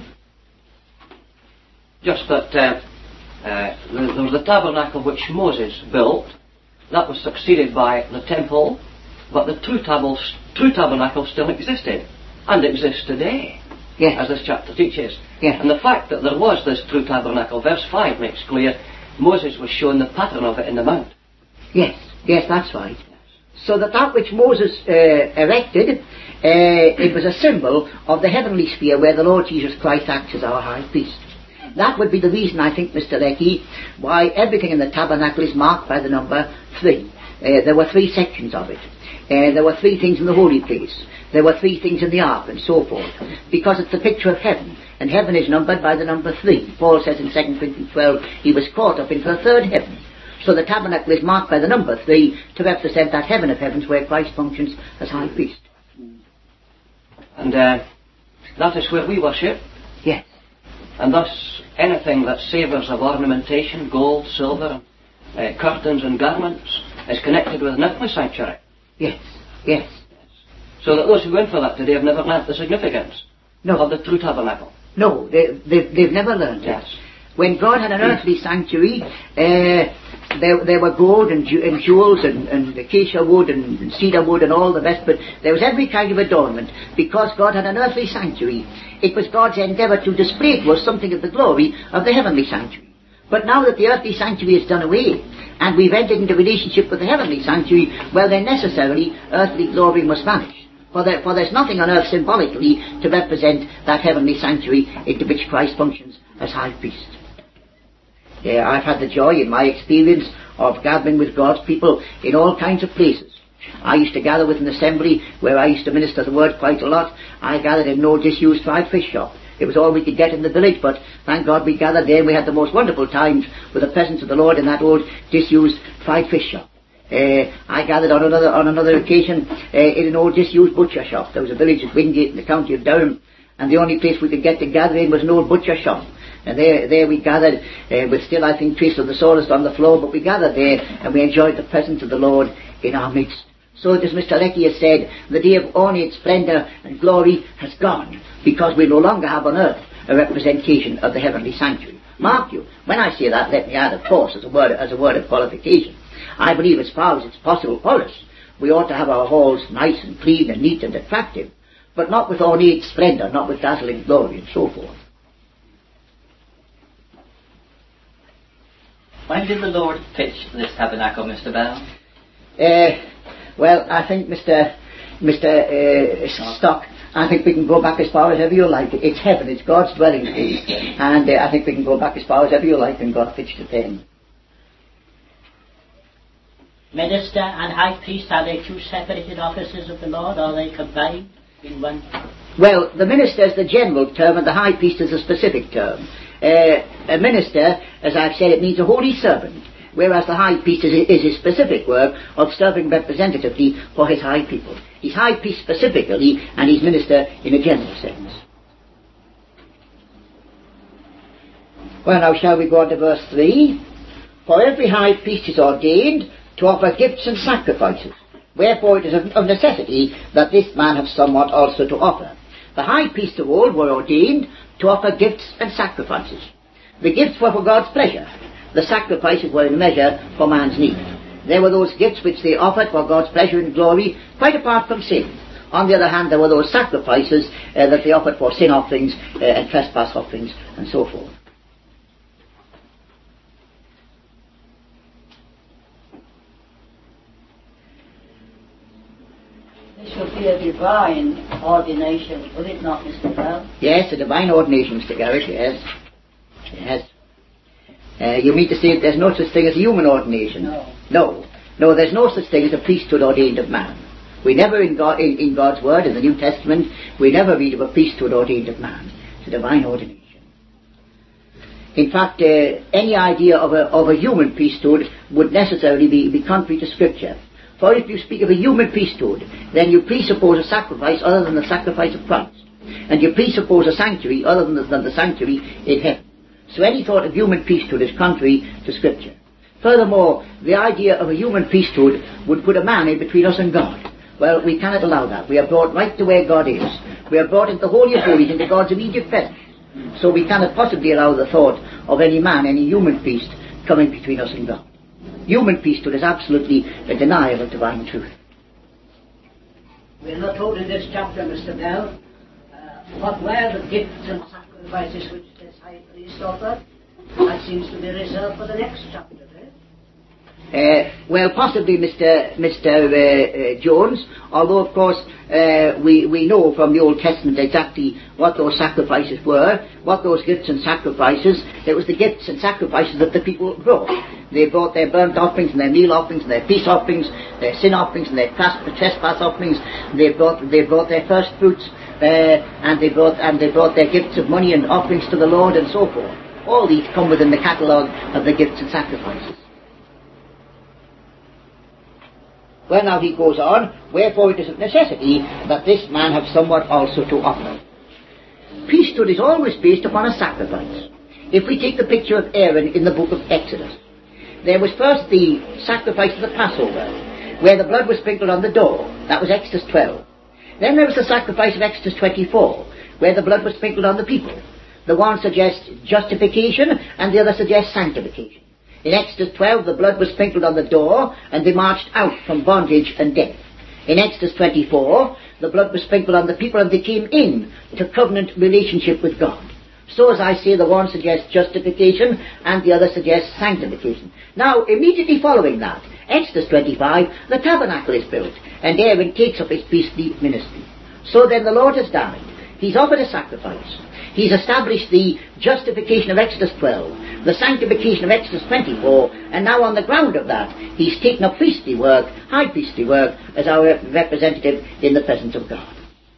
Just that there was the tabernacle which Moses built. That was succeeded by the temple, but the true tabernacle still existed, and exists today, yes, as this chapter teaches. Yes. And the fact that there was this true tabernacle, verse 5 makes clear, Moses was shown the pattern of it in the mount. Yes, that's right. So that which Moses erected, it was a symbol of the heavenly sphere where the Lord Jesus Christ acts as our high priest. That would be the reason, I think, Mr. Leakey, why everything in the tabernacle is marked by the number 3. There were 3 sections of it. There were 3 things in the holy place. There were 3 things in the ark, and so forth. Because it's the picture of heaven, and heaven is numbered by the number 3. Paul says in 2 Corinthians 12, he was caught up into the 3rd heaven. So the tabernacle is marked by the number 3 to represent that heaven of heavens where Christ functions as high priest. And that is where we worship. Yes. And thus anything that savours of ornamentation, gold, silver, curtains and garments, is connected with an earthly sanctuary. Yes. So that those who went for that today have never learnt the significance of the true tabernacle. No, they've never learned it. Yes. When God had an earthly sanctuary, there were gold and jewels and acacia wood and cedar wood and all the rest, but there was every kind of adornment because God had an earthly sanctuary. It was God's endeavour to display to us something of the glory of the heavenly sanctuary. But now that the earthly sanctuary is done away, and we've entered into relationship with the heavenly sanctuary, well then necessarily earthly glory must vanish. For there's nothing on earth symbolically to represent that heavenly sanctuary into which Christ functions as high priest. I've had the joy in my experience of gathering with God's people in all kinds of places. I used to gather with an assembly where I used to minister the word quite a lot. I gathered in no disused fried fish shop. It was all we could get in the village, but thank God we gathered there and we had the most wonderful times with the presence of the Lord in that old disused fried fish shop. I gathered on another occasion in an old disused butcher shop. There was a village at Wingate in the county of Durham, and the only place we could get to gather in was an old butcher shop. And there we gathered with still, I think, traces of the sawdust on the floor, but we gathered there and we enjoyed the presence of the Lord in our midst. So, as Mr. Leakey has said, the day of ornate splendour and glory has gone, because we no longer have on earth a representation of the heavenly sanctuary. Mark you, when I say that, let me add, of course, as a word of qualification, I believe as far as it's possible for us, we ought to have our halls nice and clean and neat and attractive, but not with ornate splendour, not with dazzling glory and so forth. When did the Lord pitch this tabernacle, Mr. Bell? Well, I think Mr. Stock, I think we can go back as far as ever you like. It's heaven, it's God's dwelling place, and I think we can go back as far as ever you like, and God pitched it then. Minister and high priest, are they 2 separated offices of the Lord, or are they combined in one? Well, the minister is the general term and the high priest is a specific term. A minister, as I've said, it means a holy servant, whereas the high priest is his specific work of serving representatively for his high people. He's high priest specifically, and he's minister in a general sense. Well, now shall we go on to verse 3? For every high priest is ordained to offer gifts and sacrifices, wherefore it is of necessity that this man have somewhat also to offer. The high priests of old were ordained to offer gifts and sacrifices. The gifts were for God's pleasure. The sacrifices were in measure for man's need. There were those gifts which they offered for God's pleasure and glory, quite apart from sin. On the other hand, there were those sacrifices that they offered for sin offerings and trespass offerings and so forth. This would be a divine ordination, would it not, Mr. Bell? Yes, a divine ordination, Mr. Garrett, yes. Yes. You mean to say that there's no such thing as a human ordination? No, there's no such thing as a priesthood ordained of man. We never in God's Word, in the New Testament, we never read of a priesthood ordained of man. It's a divine ordination. In fact, any idea of a human priesthood would necessarily be contrary to Scripture. For if you speak of a human priesthood, then you presuppose a sacrifice other than the sacrifice of Christ. And you presuppose a sanctuary other than the sanctuary in heaven. So any thought of human priesthood is contrary to Scripture. Furthermore, the idea of a human priesthood would put a man in between us and God. Well, we cannot allow that. We are brought right to where God is. We are brought into the Holy of Holies, into God's immediate presence. So we cannot possibly allow the thought of any man, any human priest, coming between us and God. Human priesthood is absolutely a denial of divine truth. We're not told in this chapter, Mr. Bell, what were the gifts and sacrifices which this high priest offered. That seems to be reserved for the next chapter. Well, possibly, Mr. Jones, although, of course, we know from the Old Testament exactly what those sacrifices were, what those gifts and sacrifices. It was the gifts and sacrifices that the people brought. They brought their burnt offerings and their meal offerings and their peace offerings, their sin offerings and their trespass offerings. They brought their first fruits, and they brought their gifts of money and offerings to the Lord and so forth. All these come within the catalogue of the gifts and sacrifices. Well, now he goes on, wherefore it is of necessity that this man have somewhat also to offer. Priesthood is always based upon a sacrifice. If we take the picture of Aaron in the book of Exodus, there was first the sacrifice of the Passover, where the blood was sprinkled on the door. That was Exodus 12. Then there was the sacrifice of Exodus 24, where the blood was sprinkled on the people. The one suggests justification, and the other suggests sanctification. In Exodus 12, the blood was sprinkled on the door, and they marched out from bondage and death. In Exodus 24, the blood was sprinkled on the people, and they came in to covenant relationship with God. So, as I say, the one suggests justification, and the other suggests sanctification. Now, immediately following that, Exodus 25, the tabernacle is built, and Aaron takes up his priestly ministry. So then the Lord has died. He's offered a sacrifice. He's established the justification of Exodus 12, the sanctification of Exodus 24, and now on the ground of that, he's taken up priestly work, high priestly work, as our representative in the presence of God.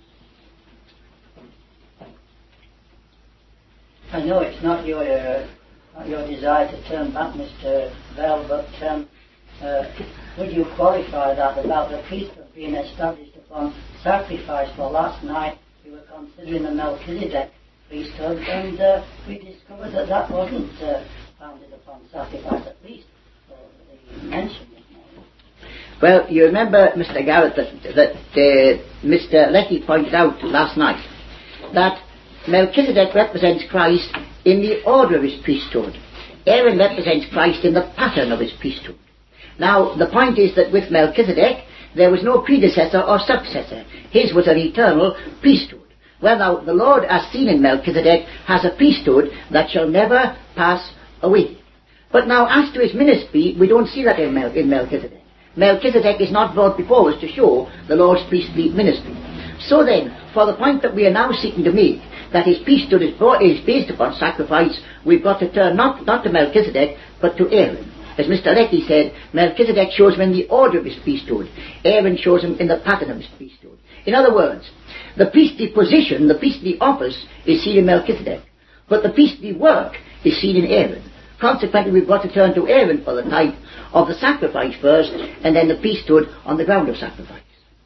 I know it's not your desire to turn back, Mr. Bell, but would you qualify that about the priesthood being established upon sacrifice? For last night we were considering the Melchizedek priesthood, and we discovered that wasn't founded upon sacrifice, at least the mention. Well, you remember, Mr. Garrett, that Mr. Leckie pointed out last night that Melchizedek represents Christ in the order of his priesthood. Aaron represents Christ in the pattern of his priesthood. Now, the point is that with Melchizedek, there was no predecessor or successor. His was an eternal priesthood. Well, now, the Lord, as seen in Melchizedek, has a priesthood that shall never pass away. But now, as to his ministry, we don't see that in Melchizedek. Melchizedek is not brought before us to show the Lord's priestly ministry. So then, for the point that we are now seeking to make, that his priesthood is based upon sacrifice, we've got to turn not to Melchizedek, but to Aaron. As Mr. Leckie said, Melchizedek shows him in the order of his priesthood. Aaron shows him in the pattern of his priesthood. In other words, the priestly position, the priestly office, is seen in Melchizedek, but the priestly work is seen in Aaron. Consequently, we've got to turn to Aaron for the type of the sacrifice first, and then the priesthood on the ground of sacrifice.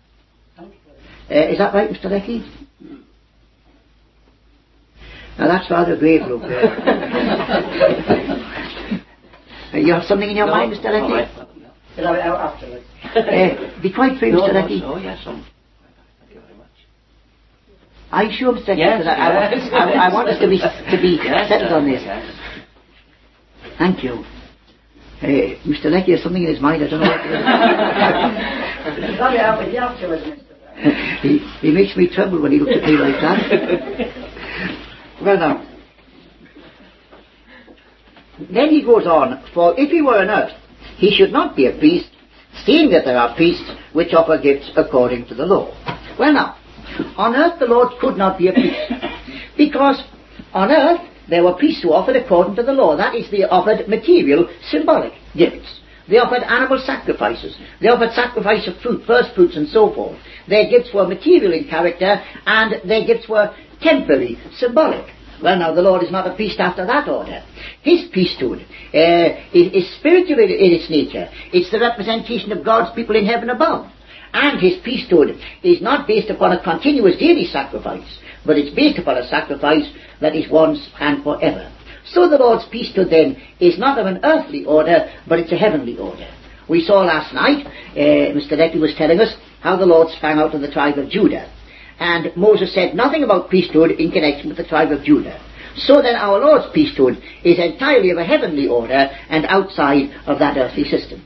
Is that right, Mr. Leckie? Now that's rather grave, look. You have something in your mind, Mr. Leckie? I'll have it out afterwards. Be quite free, Mr. Leckie. Oh, yes, thank you very much. Are you sure, Mr. Leckie? Yes, I want us to be settled on this. Yes. Thank you. Mr. Leckie has something in his mind, I don't know what it is. I'll have it out with you afterwards, Mr. Bell. He makes me tremble when he looks at me like that. Well now, then he goes on, for if he were on earth, he should not be a priest, seeing that there are priests which offer gifts according to the law. Well now, on earth the Lord could not be a priest, because on earth there were priests who offered according to the law. That is, they offered material, symbolic gifts. They offered animal sacrifices. They offered sacrifice of fruit, first fruits and so forth. Their gifts were material in character, and their gifts were temporary, symbolic. Well, now, the Lord is not a priest after that order. His priesthood is spiritual in its nature. It's the representation of God's people in heaven above. And his priesthood is not based upon a continuous daily sacrifice, but it's based upon a sacrifice that is once and forever. So the Lord's priesthood then is not of an earthly order, but it's a heavenly order. We saw last night, Mr. Leckie was telling us how the Lord sprang out of the tribe of Judah. And Moses said nothing about priesthood in connection with the tribe of Judah. So then our Lord's priesthood is entirely of a heavenly order and outside of that earthly system.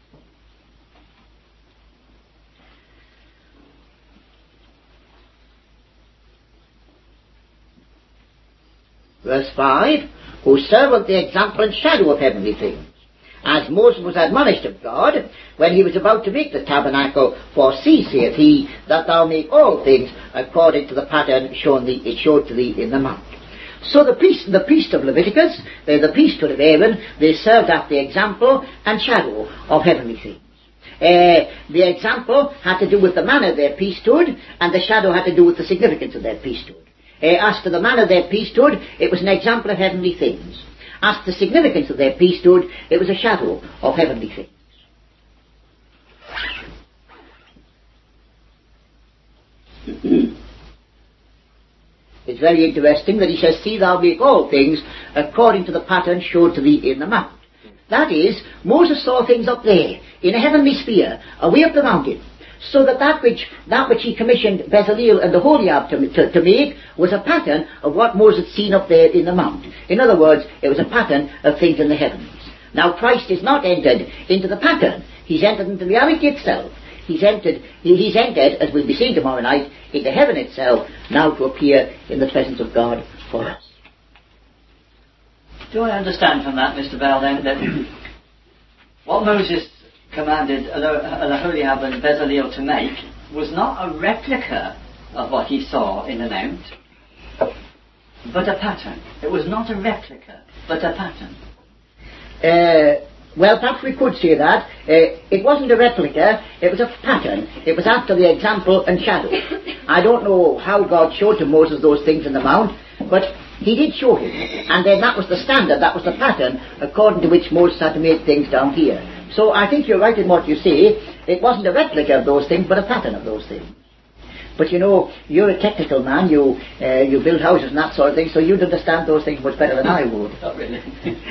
Verse 5, who serveth the example and shadow of heavenly things. As Moses was admonished of God, when he was about to make the tabernacle, for see, saith he, that thou make all things according to the pattern it showed to thee in the mount. So the priest of Leviticus, the priesthood of Aaron, they served after the example and shadow of heavenly things. The example had to do with the manner of their priesthood, and the shadow had to do with the significance of their priesthood. As to the manner of their priesthood, it was an example of heavenly things. As to the significance of their priesthood, it was a shadow of heavenly things. It's very interesting that he says, see thou make all things according to the pattern showed to thee in the mount. That is, Moses saw things up there, in a heavenly sphere, away up the mountain, so that which he commissioned Bezaleel and the Aholiab to make was a pattern of what Moses had seen up there in the mount. In other words, it was a pattern of things in the heavens. Now Christ is not entered into the pattern. He's entered into reality itself. He's entered, as we'll be seeing tomorrow night, into heaven itself, now to appear in the presence of God for us. Do I understand from that, Mr. Bell, then, that what Moses commanded Aholiab and Bezaleel to make was not a replica of what he saw in the mount, but a pattern? It was not a replica, but a pattern. Well, perhaps we could say that. It wasn't a replica, it was a pattern. It was after the example and shadow. I don't know how God showed to Moses those things in the mount, but he did show him. And then that was the standard, that was the pattern, according to which Moses had to make things down here. So I think you're right in what you say. It wasn't a replica of those things, but a pattern of those things. But you know, you're a technical man, you build houses and that sort of thing, so you'd understand those things much better than I would. Not really.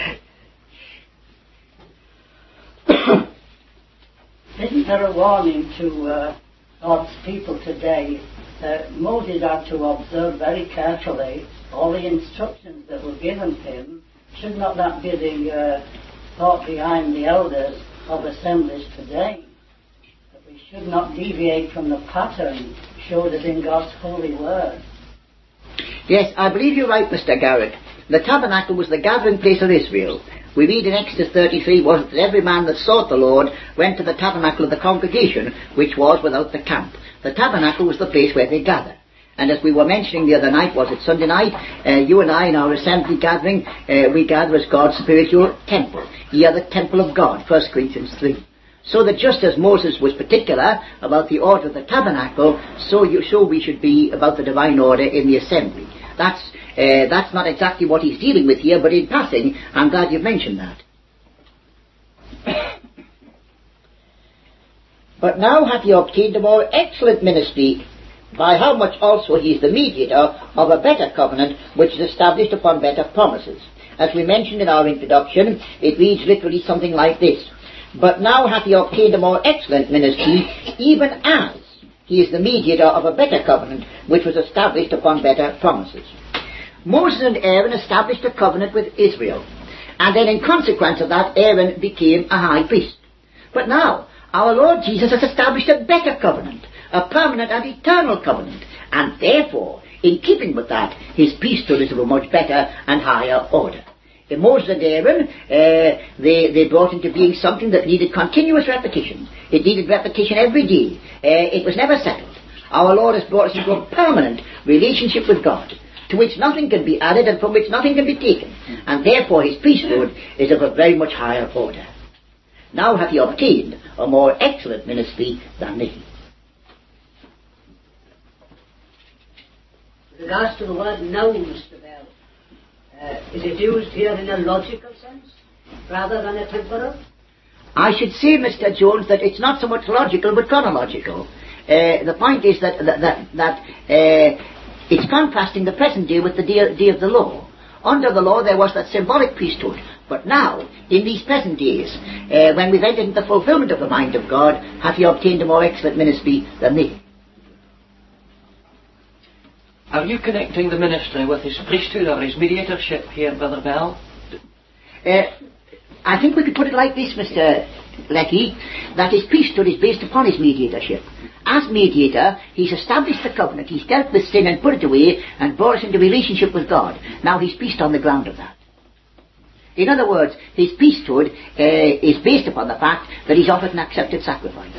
Isn't there a warning to God's people today? Moses had to observe very carefully all the instructions that were given him. Should not that be the thought behind the elders of assemblies today? That we should not deviate from the pattern showed us in God's holy word. Yes, I believe you're right, Mr. Garrett. The tabernacle was the gathering place of Israel. We read in Exodus 33, was it that every man that sought the Lord went to the tabernacle of the congregation, which was without the camp. The tabernacle was the place where they gathered. And as we were mentioning the other night, was it Sunday night, you and I in our assembly gathering, we gather as God's spiritual temple. Ye are the temple of God, 1 Corinthians 3. So that just as Moses was particular about the order of the tabernacle, so we should be about the divine order in the assembly. That's not exactly what he's dealing with here, but in passing, I'm glad you've mentioned that. But now hath he obtained a more excellent ministry, by how much also he is the mediator of a better covenant, which is established upon better promises. As we mentioned in our introduction, it reads literally something like this. But now hath he obtained a more excellent ministry, even as he is the mediator of a better covenant, which was established upon better promises. Moses and Aaron established a covenant with Israel, and then in consequence of that, Aaron became a high priest. But now, our Lord Jesus has established a better covenant, a permanent and eternal covenant, and therefore, in keeping with that, his priesthood is of a much better and higher order. In Moses and Aaron, they brought into being something that needed continuous repetition. It needed repetition every day. It was never settled. Our Lord has brought us into a permanent relationship with God, to which nothing can be added and from which nothing can be taken. And therefore his priesthood is of a very much higher order. Now hath he obtained a more excellent ministry than they. With regards to the word now, Mr. Bell, is it used here in a logical sense rather than a temporal? I should say, Mr. Jones, that it's not so much logical but chronological. The point is that it's contrasting the present day with the day of the law. Under the law there was that symbolic priesthood, but now, in these present days, when we've entered into the fulfillment of the mind of God, hath he obtained a more excellent ministry than they. Are you connecting the ministry with his priesthood or his mediatorship here, Brother Bell? I think we could put it like this, Mr. Leckie, that his priesthood is based upon his mediatorship. As mediator, he's established the covenant, he's dealt with sin and put it away and brought us into relationship with God. Now he's priest on the ground of that. In other words, his priesthood is based upon the fact that he's offered an accepted sacrifice.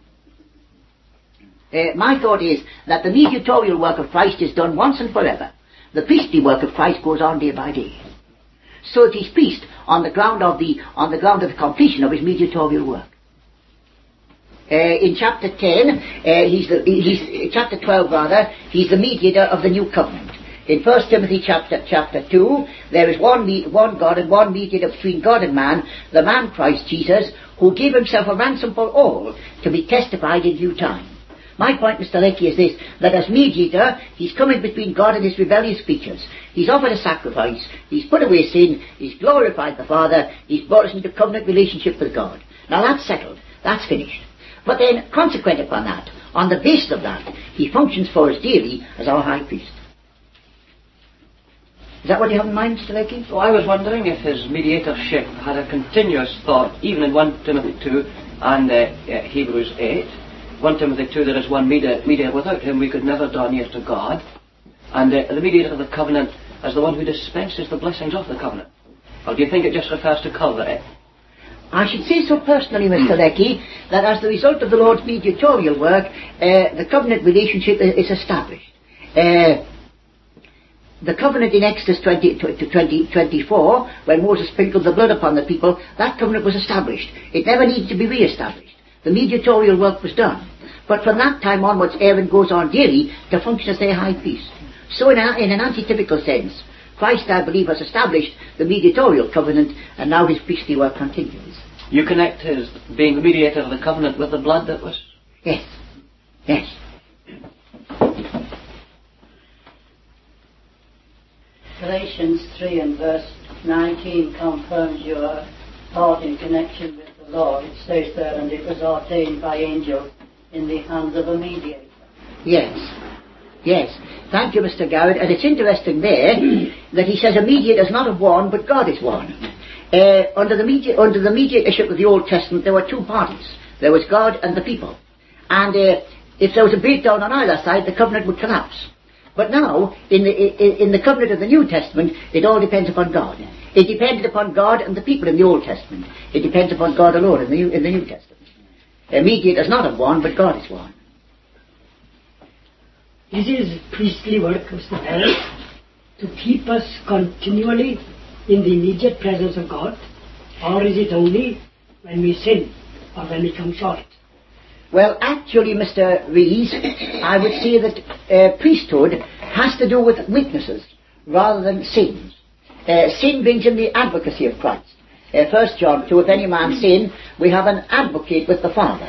My thought is that the mediatorial work of Christ is done once and forever. The priestly work of Christ goes on day by day. So it is priest on the ground of the completion of his mediatorial work. In chapter 10, chapter 12 rather, he's the mediator of the new covenant. In 1 Timothy chapter 2, there is one God and one mediator between God and man, the man Christ Jesus, who gave himself a ransom for all, to be testified in due time. My point, Mr. Leckie, is this, that as mediator, he's come in between God and his rebellious creatures. He's offered a sacrifice, he's put away sin, he's glorified the Father, he's brought us into covenant relationship with God. Now that's settled, that's finished. But then, consequent upon that, on the basis of that, he functions for us daily as our high priest. Is that what you have in mind, Mr. Leckie? Well, I was wondering if his mediatorship had a continuous thought, even in 1 Timothy 2 and Hebrews 8. 1 Timothy 2, there is one mediator. Without him we could never draw near to God. And the mediator of the covenant as the one who dispenses the blessings of the covenant. Or do you think it just refers to Calvary? I should say so personally, Mr. Leckie, that as the result of the Lord's mediatorial work, the covenant relationship is established. The covenant in Exodus 24, when Moses sprinkled the blood upon the people, that covenant was established. It never needed to be re-established. The mediatorial work was done. But from that time onwards, Aaron goes on daily to function as their high priest. So in an antitypical sense, Christ, I believe, has established the mediatorial covenant, and now his priestly work continues. You connect his being the mediator of the covenant with the blood that was... Yes. Yes. Galatians 3 and verse 19 confirms your thought in connection with the law. It says there, and it was ordained by angels in the hands of a mediator. Yes. Yes. Thank you, Mr. Garrett. And it's interesting there that he says a mediator is not of one, but God is one. Under the mediatorship of the Old Testament, there were two parties. There was God and the people. And if there was a breakdown on either side, the covenant would collapse. But now, in the covenant of the New Testament, it all depends upon God. It depended upon God and the people in the Old Testament. It depends upon God alone in the New Testament. A mediator is not of one, but God is one. Is his priestly work, Mr. Bell, to keep us continually in the immediate presence of God, or is it only when we sin or when we come short? Well, actually, Mr. Rees, I would say that priesthood has to do with weaknesses rather than sins. Sin brings in the advocacy of Christ. 1 John 2, if any man sin, we have an advocate with the Father.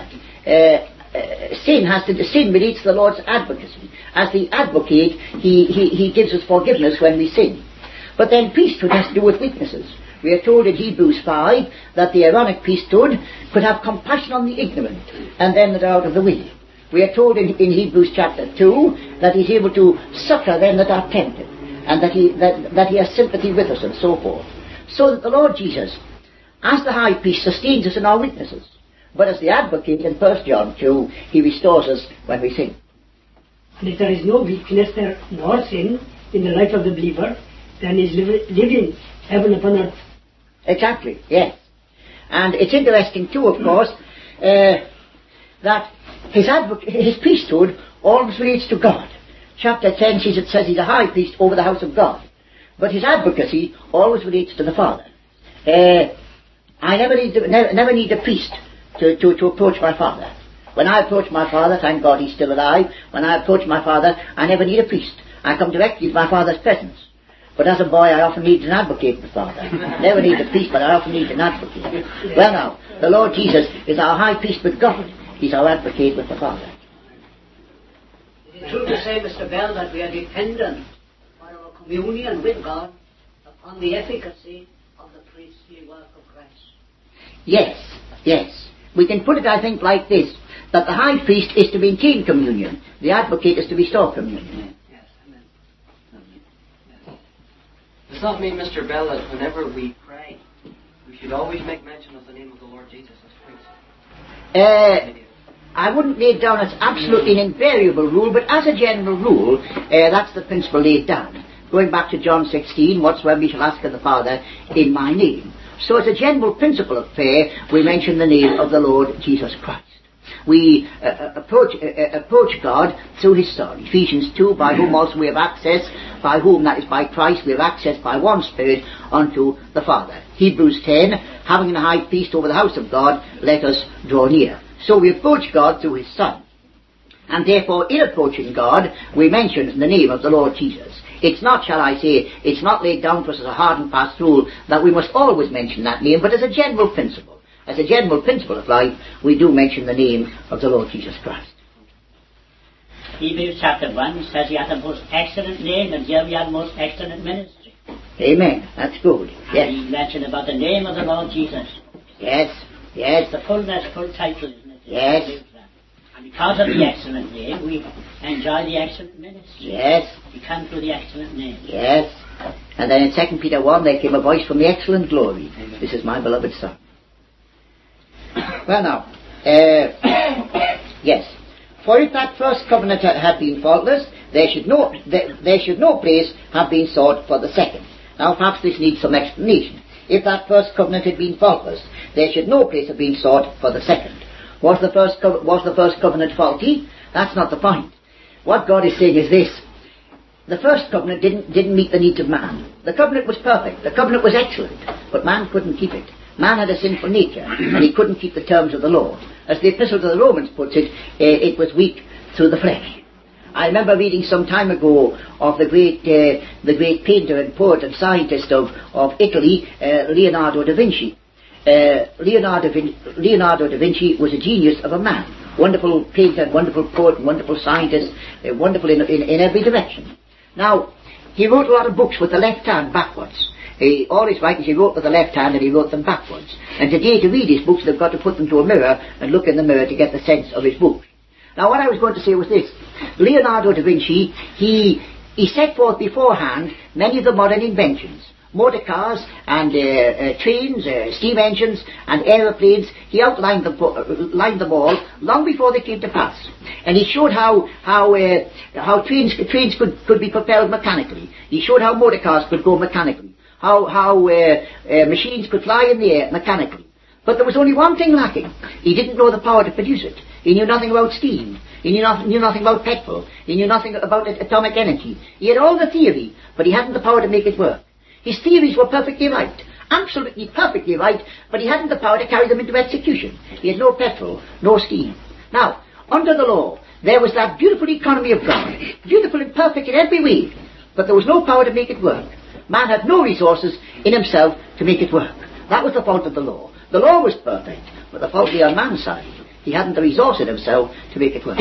Sin relates to the Lord's advocacy. As the advocate, he gives us forgiveness when we sin. But then priesthood has to do with weaknesses. We are told in Hebrews 5 that the Aaronic priesthood could have compassion on the ignorant and them that are out of the way. We are told in Hebrews chapter 2 that he's able to succor them that are tempted, and that he has sympathy with us, and so forth. So that the Lord Jesus, as the high priest, sustains us in our weaknesses. But as the advocate in 1 John 2, he restores us when we sin. And if there is no weakness there nor sin in the life of the believer, then he's living heaven upon earth. Exactly, yes. And it's interesting too, of course, that his priesthood always relates to God. Chapter 10 says he's a high priest over the house of God. But his advocacy always relates to the Father. I never need a priest to approach my Father. When I approach my Father, thank God He's still alive. When I approach my Father, I never need a priest. I come directly to my Father's presence. But as a boy, I often needed an advocate with Father. Never need a priest, but I often need an advocate. Well now, the Lord Jesus is our high priest with God. He's our advocate with the Father. Is it true to say, Mr. Bell, that we are dependent for our communion with God upon the efficacy of the priestly work of Christ? Yes, yes. We can put it, I think, like this, that the high priest is to maintain communion. The advocate is to restore communion. Yes, amen. Does that mean, Mr. Bell, that whenever we pray, we should always make mention of the name of the Lord Jesus as priest? I wouldn't lay it down as absolutely an invariable rule, but as a general rule, that's the principle laid down. Going back to John 16, whatsoever we shall ask of the Father in my name. So as a general principle of prayer, we mention the name of the Lord Jesus Christ. We approach God through His Son. Ephesians 2, by whom also we have access, by whom, that is by Christ, we have access by one Spirit unto the Father. Hebrews 10, having a high priest over the house of God, let us draw near. So we approach God through His Son. And therefore, in approaching God, we mention the name of the Lord Jesus. It's not, shall I say, it's not laid down to us as a hard and fast rule that we must always mention that name, but as a general principle. As a general principle of life, we do mention the name of the Lord Jesus Christ. Hebrews chapter 1 says He hath a most excellent name, and here we have most excellent ministry. Amen. That's good. Yes. And He mentioned about the name of the Lord Jesus. Yes. Yes. It's the full title, isn't it? Yes. And because of the excellent name, we enjoy the excellent ministry. Yes. We come through the excellent name. Yes. And then in 2 Peter 1, there came a voice from the excellent glory. This is my beloved Son. Well now, yes. For if that first covenant had been faultless, there should no place have been sought for the second. Now perhaps this needs some explanation. If that first covenant had been faultless, there should no place have been sought for the second. Was the first covenant faulty? That's not the point. What God is saying is this. The first covenant didn't meet the needs of man. The covenant was perfect. The covenant was excellent. But man couldn't keep it. Man had a sinful nature, and he couldn't keep the terms of the law. As the Epistle to the Romans puts it, it was weak through the flesh. I remember reading some time ago of the great painter and poet and scientist of Italy, Leonardo da Vinci. Leonardo da Vinci was a genius of a man. Wonderful painter, wonderful poet, wonderful scientist, wonderful in every direction. Now, he wrote a lot of books with the left hand backwards. All his writings he wrote with the left hand, and he wrote them backwards. And today to read his books, they've got to put them to a mirror and look in the mirror to get the sense of his books. Now what I was going to say was this. Leonardo da Vinci, he set forth beforehand many of the modern inventions. Motor cars and trains, steam engines and aeroplanes. He outlined them all long before they came to pass. And he showed how trains could be propelled mechanically. He showed how motor cars could go mechanically. How machines could fly in the air mechanically. But there was only one thing lacking. He didn't know the power to produce it. He knew nothing about steam. He knew nothing about petrol. He knew nothing about atomic energy. He had all the theory, but he hadn't the power to make it work. His theories were perfectly right. Absolutely perfectly right, but he hadn't the power to carry them into execution. He had no petrol, no steam. Now, under the law, there was that beautiful economy of God. Beautiful and perfect in every way. But there was no power to make it work. Man had no resources in himself to make it work. That was the fault of the law. The law was perfect, but the fault lay on man's side. He hadn't the resource in himself to make it work.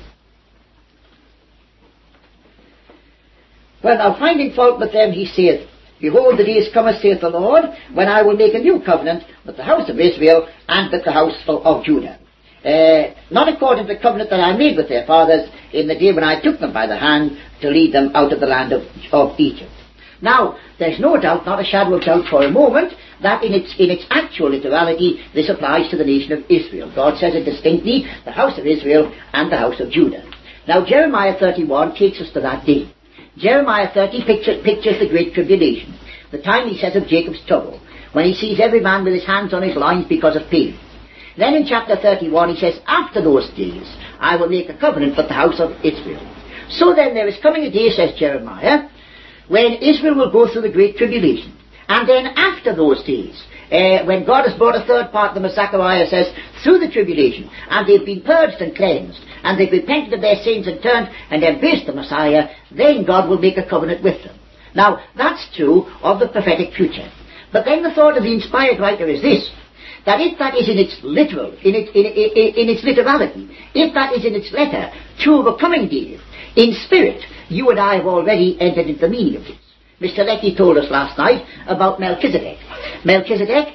Well, now, finding fault with them, he saith, Behold, the days cometh, saith the Lord, when I will make a new covenant with the house of Israel and with the house of Judah. Not according to the covenant that I made with their fathers in the day when I took them by the hand to lead them out of the land of Egypt. Now, there's no doubt, not a shadow of doubt for a moment, that in its actual literality, this applies to the nation of Israel. God says it distinctly, the house of Israel and the house of Judah. Now, Jeremiah 31 takes us to that day. Jeremiah 30 pictures the great tribulation, the time, he says, of Jacob's trouble, when he sees every man with his hands on his loins because of pain. Then in chapter 31 he says, After those days I will make a covenant with the house of Israel. So then there is coming a day, says Jeremiah, when Israel will go through the great tribulation. And then after those days, when God has brought a third part of them, as Zechariah says, through the tribulation, and they've been purged and cleansed, and they've repented of their sins and turned and embraced the Messiah, then God will make a covenant with them. Now, that's true of the prophetic future. But then the thought of the inspired writer is this, that if that is in its literal, in its literality, if that is in its letter, true of a coming day, in spirit, you and I have already entered into the meaning of this. Mr. Leckie told us last night about Melchizedek. Melchizedek,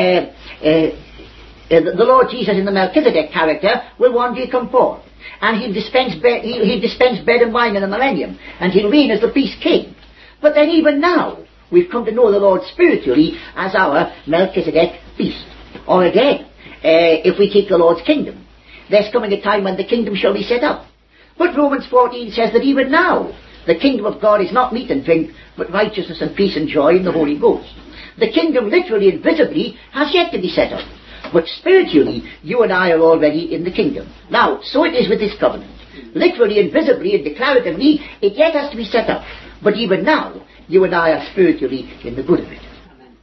the Lord Jesus in the Melchizedek character will one day come forth, and he'll dispense bread and wine in the millennium, and he'll reign as the peace king. But then even now, we've come to know the Lord spiritually as our Melchizedek feast. Or again, if we take the Lord's kingdom, there's coming a time when the kingdom shall be set up. But Romans 14 says that even now, the kingdom of God is not meat and drink, but righteousness and peace and joy in the Holy Ghost. The kingdom literally and visibly has yet to be set up. But spiritually, you and I are already in the kingdom. Now, so it is with this covenant. Literally and visibly and declaratively, it yet has to be set up. But even now, you and I are spiritually in the good of it.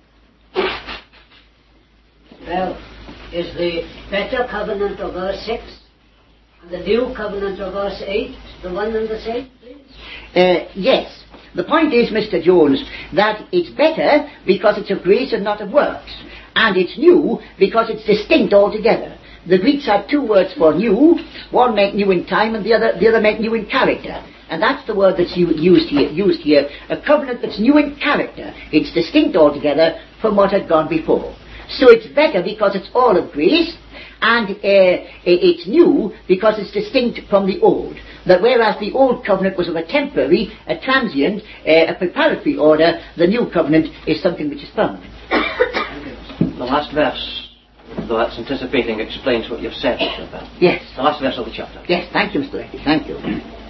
Well, is the better covenant of verse 6 and the new covenant of verse 8 the one and the same, please? Yes. The point is, Mr. Jones, that it's better because it's of grace and not of works. And it's new because it's distinct altogether. The Greeks had two words for new. One meant new in time and the other meant new in character. And that's the word that's used here. A covenant that's new in character. It's distinct altogether from what had gone before. So it's better because it's all of grace, and it's new because it's distinct from the old. That whereas the old covenant was of a temporary, a transient, a preparatory order, the new covenant is something which is permanent. The last verse, though that's anticipating, explains what you've said, Mr. Bell. Yes. The last verse of the chapter. Yes, thank you, Mr. Leckie. Thank you.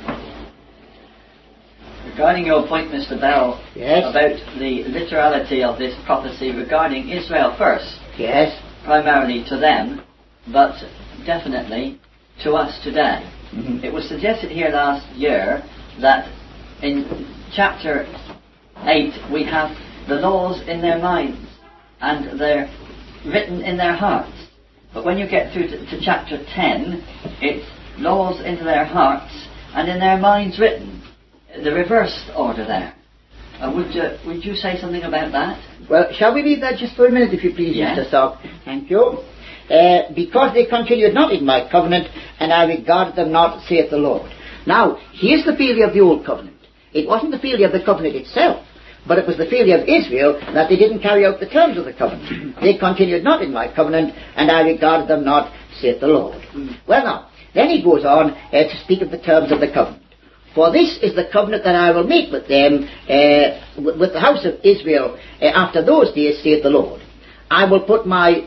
Regarding your point, Mr. Bell, yes, about the literality of this prophecy regarding Israel first, yes, primarily to them, but definitely to us today. Mm-hmm. It was suggested here last year that in chapter 8 we have the laws in their minds and they're written in their hearts. But when you get through to chapter 10, it's laws into their hearts and in their minds written. The reversed order there. Would you say something about that? Well, shall we read that just for a minute, if you please, yes. Mr. Stock? Thank you. Because they continued not in my covenant, and I regarded them not, saith the Lord. Now, here's the failure of the old covenant. It wasn't the failure of the covenant itself, but it was the failure of Israel that they didn't carry out the terms of the covenant. They continued not in my covenant, and I regarded them not, saith the Lord. Well now, then he goes on to speak of the terms of the covenant. For this is the covenant that I will make with them, with the house of Israel, after those days, saith the Lord. I will put my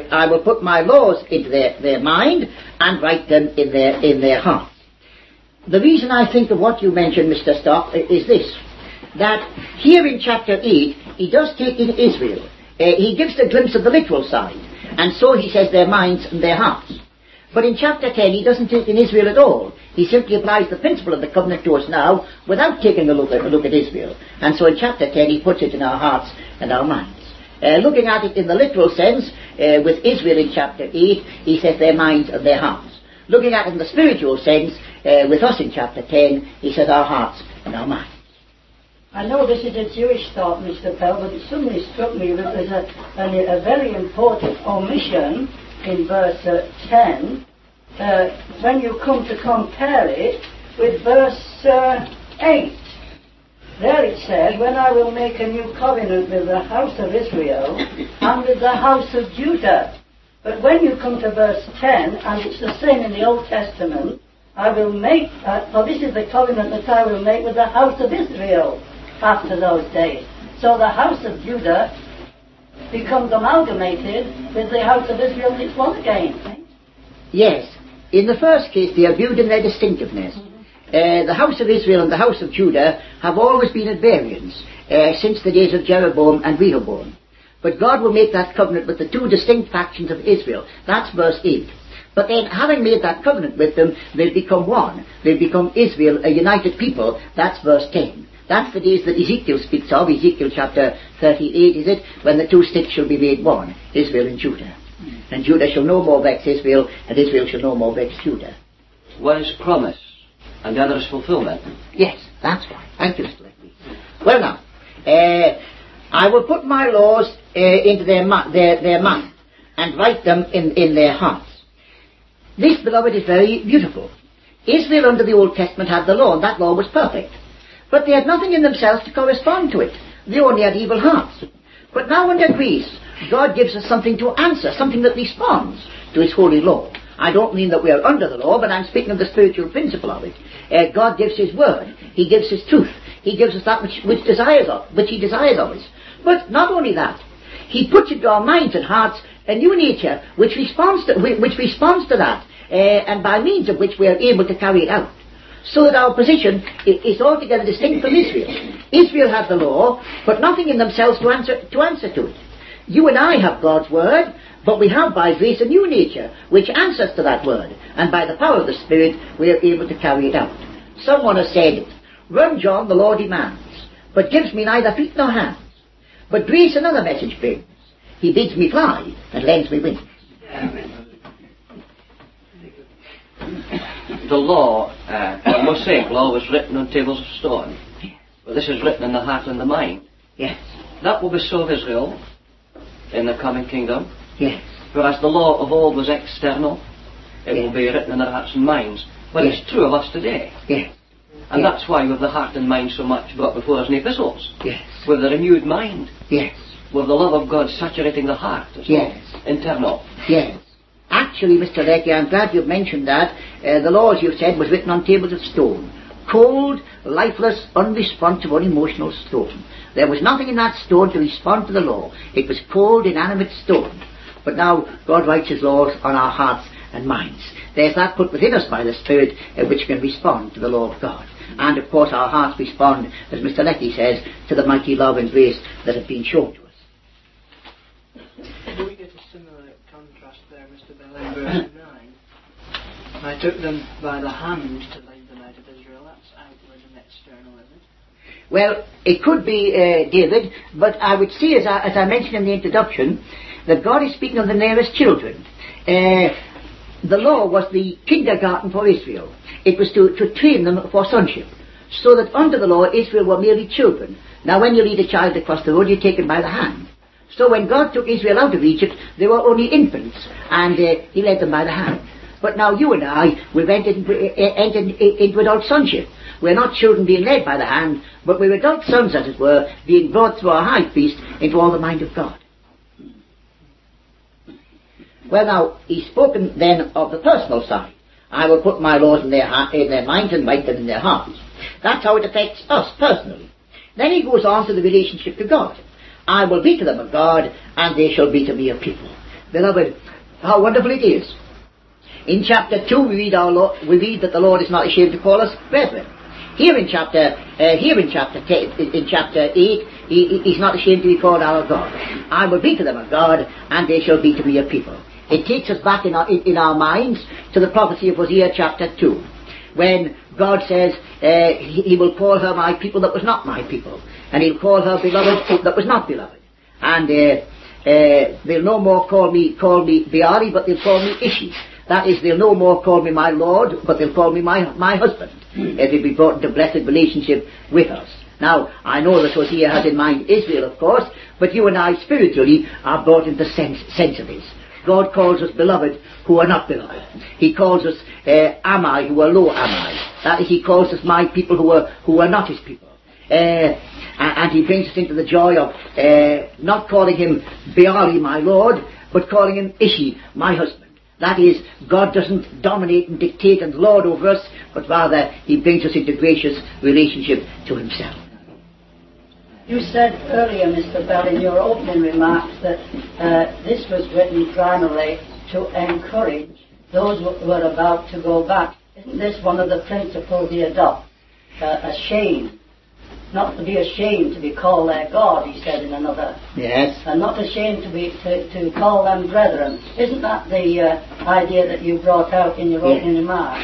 laws into their mind and write them in their hearts. The reason I think of what you mentioned, Mr. Stock, is this: that here in chapter 8, he does take in Israel. He gives a glimpse of the literal side, and so he says their minds and their hearts. But in chapter 10, he doesn't take in Israel at all. He simply applies the principle of the covenant to us now without taking a look at Israel. And so in chapter 10, he puts it in our hearts and our minds. Looking at it in the literal sense, with Israel in chapter 8, he says their minds and their hearts. Looking at it in the spiritual sense, with us in chapter 10, he says our hearts and our minds. I know this is a Jewish thought, Mr. Pell, but it suddenly struck me that there's a very important omission in verse 10, when you come to compare it with verse 8. There it says, when I will make a new covenant with the house of Israel and with the house of Judah. But when you come to verse 10, and it's the same in the Old Testament, I will make, for this is the covenant that I will make with the house of Israel after those days. So the house of Judah becomes amalgamated with the house of Israel, and it's one again. Yes. In the first case, they are viewed in their distinctiveness. The house of Israel and the house of Judah have always been at variance since the days of Jeroboam and Rehoboam. But God will make that covenant with the two distinct factions of Israel. That's verse 8. But then, having made that covenant with them, they'll become one. They'll become Israel, a united people. That's verse 10. That's the days that Ezekiel speaks of, Ezekiel chapter 38, is it? When the two sticks shall be made one, Israel and Judah. And Judah shall no more vex Israel, and Israel shall no more vex Judah. One is promise, and the other is fulfillment. Yes, that's right. Thank you, Mr. Leckie. Well now, I will put my laws into their mind, and write them in their hearts. This, beloved, is very beautiful. Israel under the Old Testament had the law, and that law was perfect. But they had nothing in themselves to correspond to it. They only had evil hearts. But now under grace, God gives us something to answer, something that responds to His holy law. I don't mean that we are under the law, but I'm speaking of the spiritual principle of it. God gives His word. He gives His truth. He gives us that which He desires of us. But not only that, He puts into our minds and hearts a new nature which responds to that, and by means of which we are able to carry it out. So that our position is altogether distinct from Israel. Israel had the law, but nothing in themselves to answer to it. You and I have God's word, but we have by grace a new nature which answers to that word, and by the power of the Spirit we are able to carry it out. Someone has said, "Run, John, the law demands, but gives me neither feet nor hands. But grace another message brings. He bids me fly and lends me wings." The law, the Mosaic law, was written on tables of stone. But this is written in the heart and the mind. Yes. That will be so of Israel in the coming kingdom. Yes. Whereas the law of old was external, it will be written in their hearts and minds. But it's true of us today. Yes. And that's why with the heart and mind so much brought before us in the epistles. Yes. With the renewed mind. Yes. With the love of God saturating the heart as well. Internal. Yes. Actually, Mr. Leckie, I'm glad you've mentioned that. The law, as you've said, was written on tables of stone. Cold, lifeless, unresponsive, unemotional stone. There was nothing in that stone to respond to the law. It was cold, inanimate stone. But now God writes His laws on our hearts and minds. There's that put within us by the Spirit which can respond to the law of God. And of course our hearts respond, as Mr. Leckie says, to the mighty love and grace that have been shown to us. Do we get a similar contrast there, Mr. Bell, in verse 9? I took them by the hand to lead them out of Israel. That's outward and external, is it? Well, it could be, David, but I would say, as I mentioned in the introduction, that God is speaking of the nearest children. The law was the kindergarten for Israel. It was to train them for sonship. So that under the law, Israel were merely children. Now when you lead a child across the road, you're taken by the hand. So when God took Israel out of Egypt, they were only infants, and He led them by the hand. But now you and I, we've entered into adult sonship. We're not children being led by the hand, but we're adult sons, as it were, being brought through our high priest into all the mind of God. Well now, He's spoken then of the personal side. I will put my laws in their minds and write them in their hearts. That's how it affects us personally. Then He goes on to the relationship to God. I will be to them a God, and they shall be to me a people. Beloved, how wonderful it is. In chapter 2 we read that the Lord is not ashamed to call us brethren. Here in chapter 8, He's not ashamed to be called our God. I will be to them a God, and they shall be to me a people. It takes us back in our minds to the prophecy of Hosea chapter 2, when God says He will call her my people that was not my people, and He'll call her beloved that was not beloved. And they'll no more call me Beali, but they'll call me Ishi. That is, they'll no more call me my Lord, but they'll call me my husband. They'll be brought into blessed relationship with us. Now, I know that Hosea has in mind Israel, of course, but you and I spiritually are brought into sense of this. God calls us beloved who are not beloved. He calls us Amai who are low Amai. That is, He calls us my people who are not His people. And He brings us into the joy of not calling Him Beali, my Lord, but calling Him Ishi, my husband. That is, God doesn't dominate and dictate and lord over us, but rather He brings us into gracious relationship to Himself. You said earlier, Mr. Bell, in your opening remarks that this was written primarily to encourage those who are about to go back. Isn't this one of the principles He adopts? Ashamed. Not to be ashamed to be called their God, He said in another. Yes. And not ashamed to call them brethren. Isn't that the idea that you brought out in your opening remarks?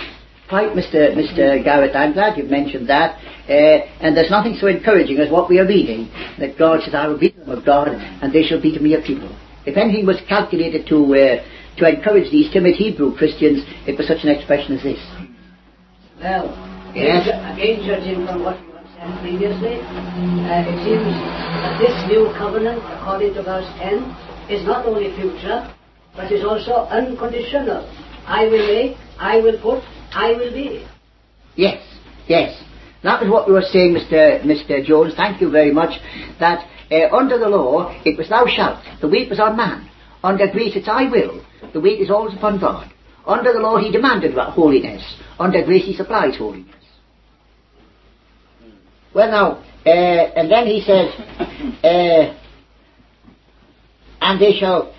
Quite, Mr. Garrett, I'm glad you've mentioned that. And there's nothing so encouraging as what we are reading, that God says, I will be to them of God, and they shall be to me a people. If anything was calculated to encourage these timid Hebrew Christians, it was such an expression as this. Well, Yes. again judging from what you have said previously, it seems that this new covenant, according to verse 10, is not only future, but is also unconditional. I will make, I will put, I will be. Yes, yes. That is what we were saying, Mr. Jones. Thank you very much. That under the law, it was thou shalt. The weight was on man. Under grace, it's I will. The weight is always upon God. Under the law, he demanded holiness. Under grace, he supplies holiness. Well, now, and then he says, and they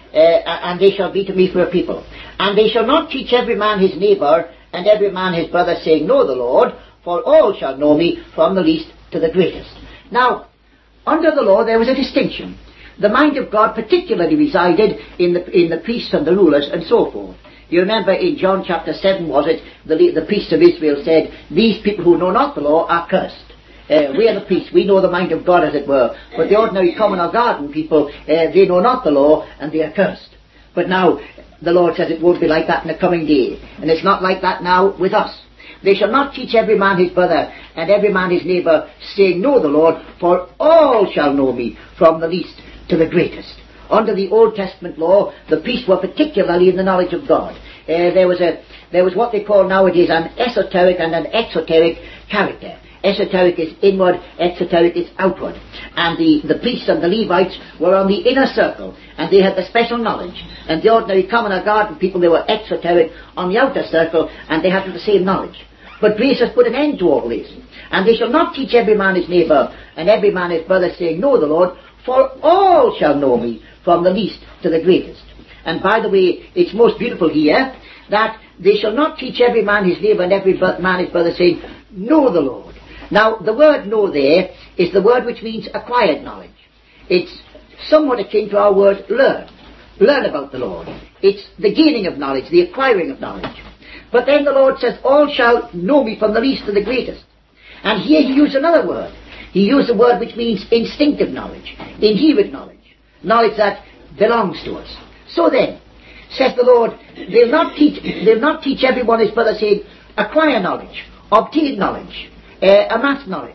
shall be to me for a people. And they shall not teach every man his neighbour, and every man his brother, saying, Know the Lord, for all shall know me, from the least to the greatest. Now, under the law there was a distinction. The mind of God particularly resided in the priests and the rulers and so forth. You remember in John chapter 7, was it, the priests of Israel said, These people who know not the law are cursed. We are the priests, we know the mind of God as it were. But the ordinary common or garden people, they know not the law and they are cursed. But now, the Lord says it won't be like that in the coming day. And it's not like that now with us. They shall not teach every man his brother and every man his neighbour, saying, Know the Lord, for all shall know me, from the least to the greatest. Under the Old Testament law, the priests were particularly in the knowledge of God. There was what they call nowadays an esoteric and an exoteric character. Esoteric is inward, exoteric is outward. And the priests and the Levites were on the inner circle, and they had the special knowledge. And the ordinary common or garden people, they were exoteric on the outer circle, and they had the same knowledge. But grace has put an end to all this. And they shall not teach every man his neighbour, and every man his brother, saying, Know the Lord, for all shall know me, from the least to the greatest. And by the way, it's most beautiful here, that they shall not teach every man his neighbour, and every man his brother, saying, Know the Lord. Now, the word know there is the word which means acquired knowledge. It's somewhat akin to our word learn. Learn about the Lord. It's the gaining of knowledge, the acquiring of knowledge. But then the Lord says, All shall know me, from the least to the greatest. And here he used another word. He used a word which means instinctive knowledge, inherent knowledge, knowledge that belongs to us. So then, says the Lord, they'll not teach everyone his brother, saying, acquire knowledge, obtain knowledge, amass knowledge,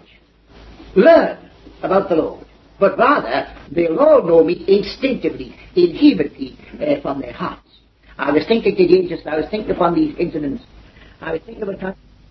learn about the Lord. But rather, they'll all know me instinctively, inherently, from their hearts. I was thinking today, I was thinking upon these incidents. I was thinking about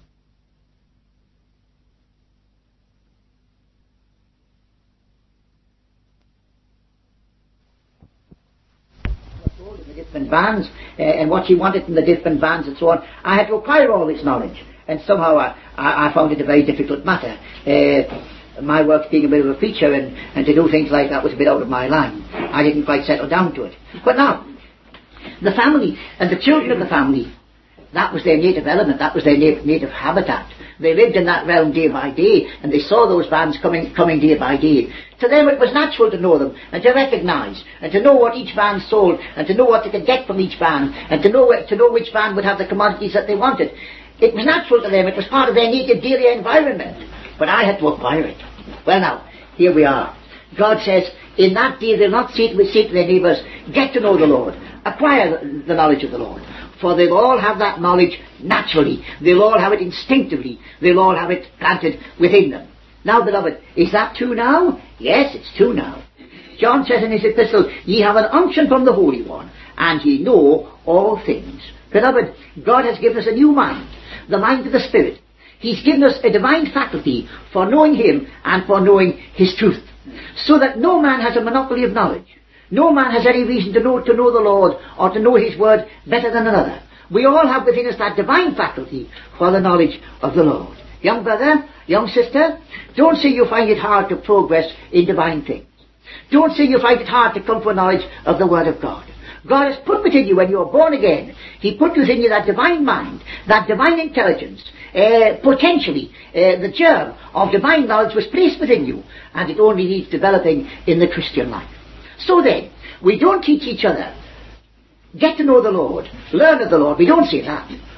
the different bands, and what she wanted from the different bands and so on. I had to acquire all this knowledge. And somehow I found it a very difficult matter. My work being a bit of a preacher, and to do things like that was a bit out of my line. I didn't quite settle down to it. But now, the family and the children of the family, that was their native element, that was their native habitat. They lived in that realm day by day, and they saw those bands coming day by day. To them it was natural to know them, and to recognise, and to know what each band sold, and to know what they could get from each band, and to know which band would have the commodities that they wanted. It was natural to them, it was part of their native daily environment. But I had to acquire it. Well now, here we are. God says, in that day they'll not say to their neighbours, get to know the Lord, acquire the knowledge of the Lord. For they'll all have that knowledge naturally. They'll all have it instinctively. They'll all have it planted within them. Now, beloved, is that true now? Yes, it's true now. John says in his epistle, Ye have an unction from the Holy One, and ye know all things. Beloved, God has given us a new mind, the mind of the Spirit. He's given us a divine faculty for knowing Him and for knowing His truth, so that no man has a monopoly of knowledge. No man has any reason to know the Lord or to know His word better than another. We all have within us that divine faculty for the knowledge of the Lord. Young brother, young sister, don't say you find it hard to progress in divine things. Don't say you find it hard to come to a knowledge of the Word of God. God has put within you, when you are born again, He put within you that divine mind, that divine intelligence. Potentially, the germ of divine knowledge was placed within you, and it only needs developing in the Christian life. So then, we don't teach each other, get to know the Lord, learn of the Lord. We don't say that.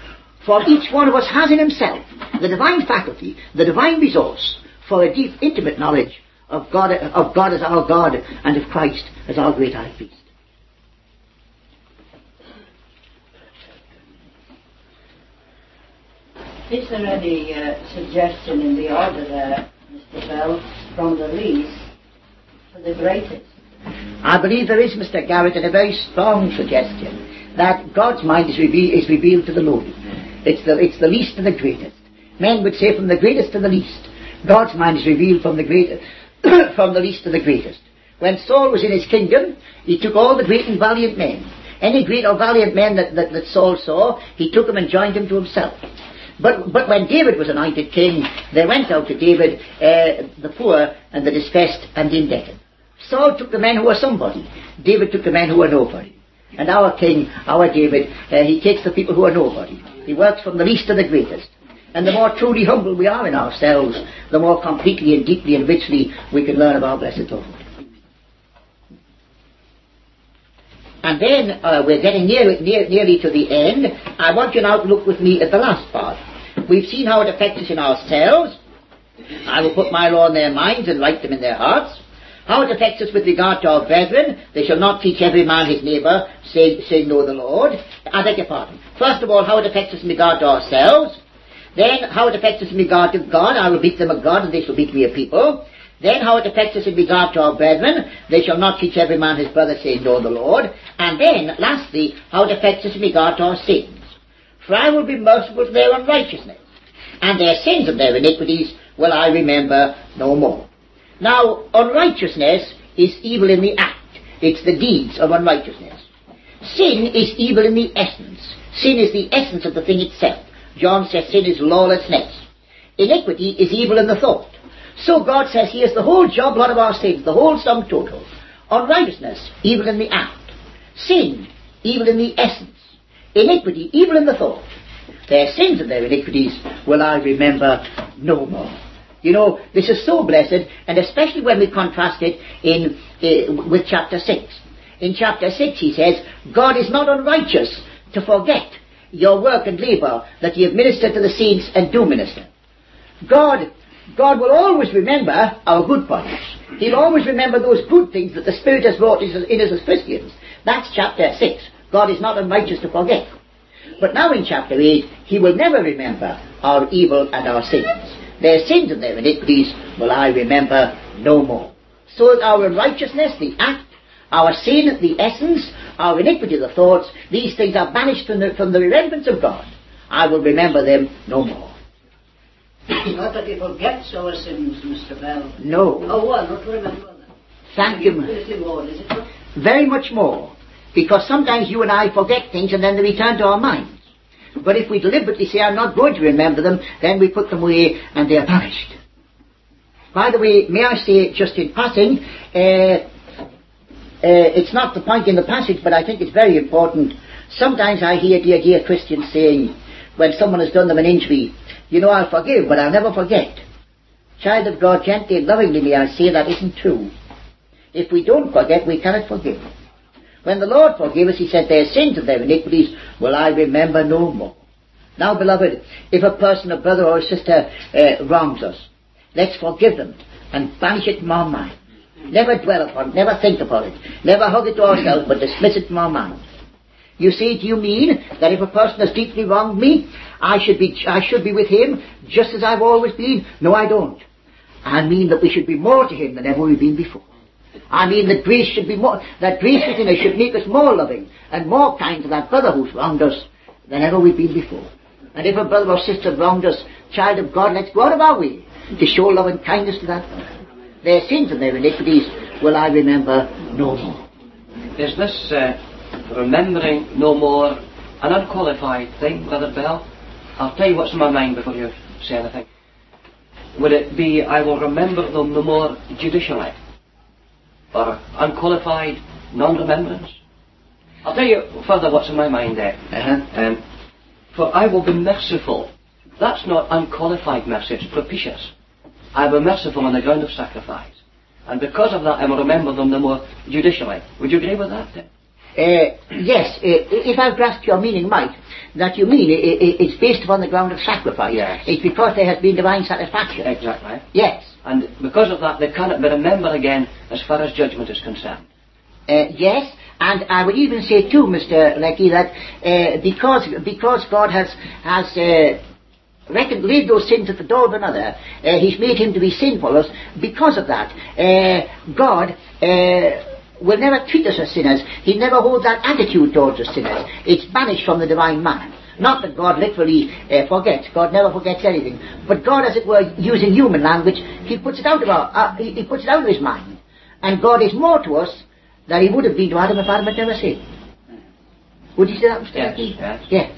For each one of us has in himself the divine faculty, the divine resource for a deep, intimate knowledge of God as our God and of Christ as our great high priest. Is there any suggestion in the order there, Mr. Bell, from the least to the greatest? I believe there is, Mr. Garrett, and a very strong suggestion that God's mind is revealed to the lowly. It's the least to the greatest. Men would say from the greatest to the least. God's mind is revealed from the from the least to the greatest. When Saul was in his kingdom, he took all the great and valiant men. Any great or valiant men that Saul saw, he took them and joined them to himself. But when David was anointed king, there went out to David the poor and the distressed and the indebted. Saul took the men who were somebody. David took the men who were nobody. And our king, our David, he takes the people who are nobody. He works from the least to the greatest. And the more truly humble we are in ourselves, the more completely and deeply and richly we can learn of our blessed Lord. And then we're getting nearly to the end. I want you now to look with me at the last part. We've seen how it affects us in ourselves. I will put my law in their minds and write them in their hearts. How it affects us with regard to our brethren. They shall not teach every man his neighbour, saying, know the Lord. I beg your pardon. First of all, how it affects us in regard to ourselves. Then, how it affects us in regard to God. I will beat them a God, and they shall beat me a people. Then, how it affects us in regard to our brethren. They shall not teach every man his brother, saying, know the Lord. And then, lastly, how it affects us in regard to our sins. For I will be merciful to their unrighteousness, and their sins and their iniquities will I remember no more. Now, unrighteousness is evil in the act. It's the deeds of unrighteousness. Sin is evil in the essence. Sin is the essence of the thing itself. John says sin is lawlessness. Iniquity is evil in the thought. So God says here's the whole job lot of our sins, the whole sum total. Unrighteousness, evil in the act. Sin, evil in the essence. Iniquity, evil in the thought. Their sins and their iniquities will I remember no more. You know, this is so blessed, and especially when we contrast it with chapter 6. In chapter 6 he says, God is not unrighteous to forget your work and labour that ye have ministered to the saints and do minister. God will always remember our good points. He'll always remember those good things that the Spirit has wrought in us as Christians. That's chapter 6. God is not unrighteous to forget. But now in chapter 8, he will never remember our evil and our sins. Their sins and their iniquities will I remember no more. So our unrighteousness, the act, our sin, the essence, our iniquity, the thoughts, these things are banished from the remembrance of God. I will remember them no more. Not that he forgets our sins, Mr. Bell. No. Oh, well, not to remember them. Thank you. More, is it not? Very much more. Because sometimes you and I forget things and then they return to our minds. But if we deliberately say, I'm not going to remember them, then we put them away and they are banished. By the way, may I say just in passing, it's not the point in the passage, but I think it's very important. Sometimes I hear dear Christians saying, when someone has done them an injury, you know, I'll forgive, but I'll never forget. Child of God, gently and lovingly may I say that isn't true. If we don't forget, we cannot forgive. When the Lord forgave us, he said, their sins and their iniquities will I remember no more. Now, beloved, if a person, a brother or a sister wrongs us, let's forgive them and banish it from our mind. Never dwell upon it, never think upon it, never hug it to ourselves, but dismiss it from our mind. You see, do you mean that if a person has deeply wronged me, I should be with him just as I've always been? No, I don't. I mean that we should be more to him than ever we've been before. I mean that grace should be more, that grace within us should make us more loving and more kind to that brother who's wronged us than ever we've been before. And if a brother or sister wronged us, child of God, let's go out of our way to show love and kindness to that brother. Their sins and their iniquities will I remember no more. Is this remembering no more an unqualified thing, Brother Bell? I'll tell you what's in my mind before you say anything. Would it be, I will remember them no more judicially? Or unqualified non-remembrance? I'll tell you further what's in my mind there. For I will be merciful. That's not unqualified mercy, it's propitious. I will be merciful on the ground of sacrifice. And because of that, I will remember them no more judicially. Would you agree with that then? Yes, if I've grasped your meaning right, that you mean it's based upon the ground of sacrifice. Yes. It's because there has been divine satisfaction. Exactly. Yes. And because of that, they cannot be remembered again as far as judgment is concerned. Yes, and I would even say too, Mr. Leckie, that because God has laid those sins at the door of another, He's made him to be sin for us. Because of that, God will never treat us as sinners. He never holds that attitude towards us sinners. It's banished from the divine man. Not that God literally forgets. God never forgets anything. But God, as it were, using human language, He puts it out of He puts it out of His mind. And God is more to us than He would have been to Adam if Adam had never sinned. Would you say that, Mr. Leckie? Yes.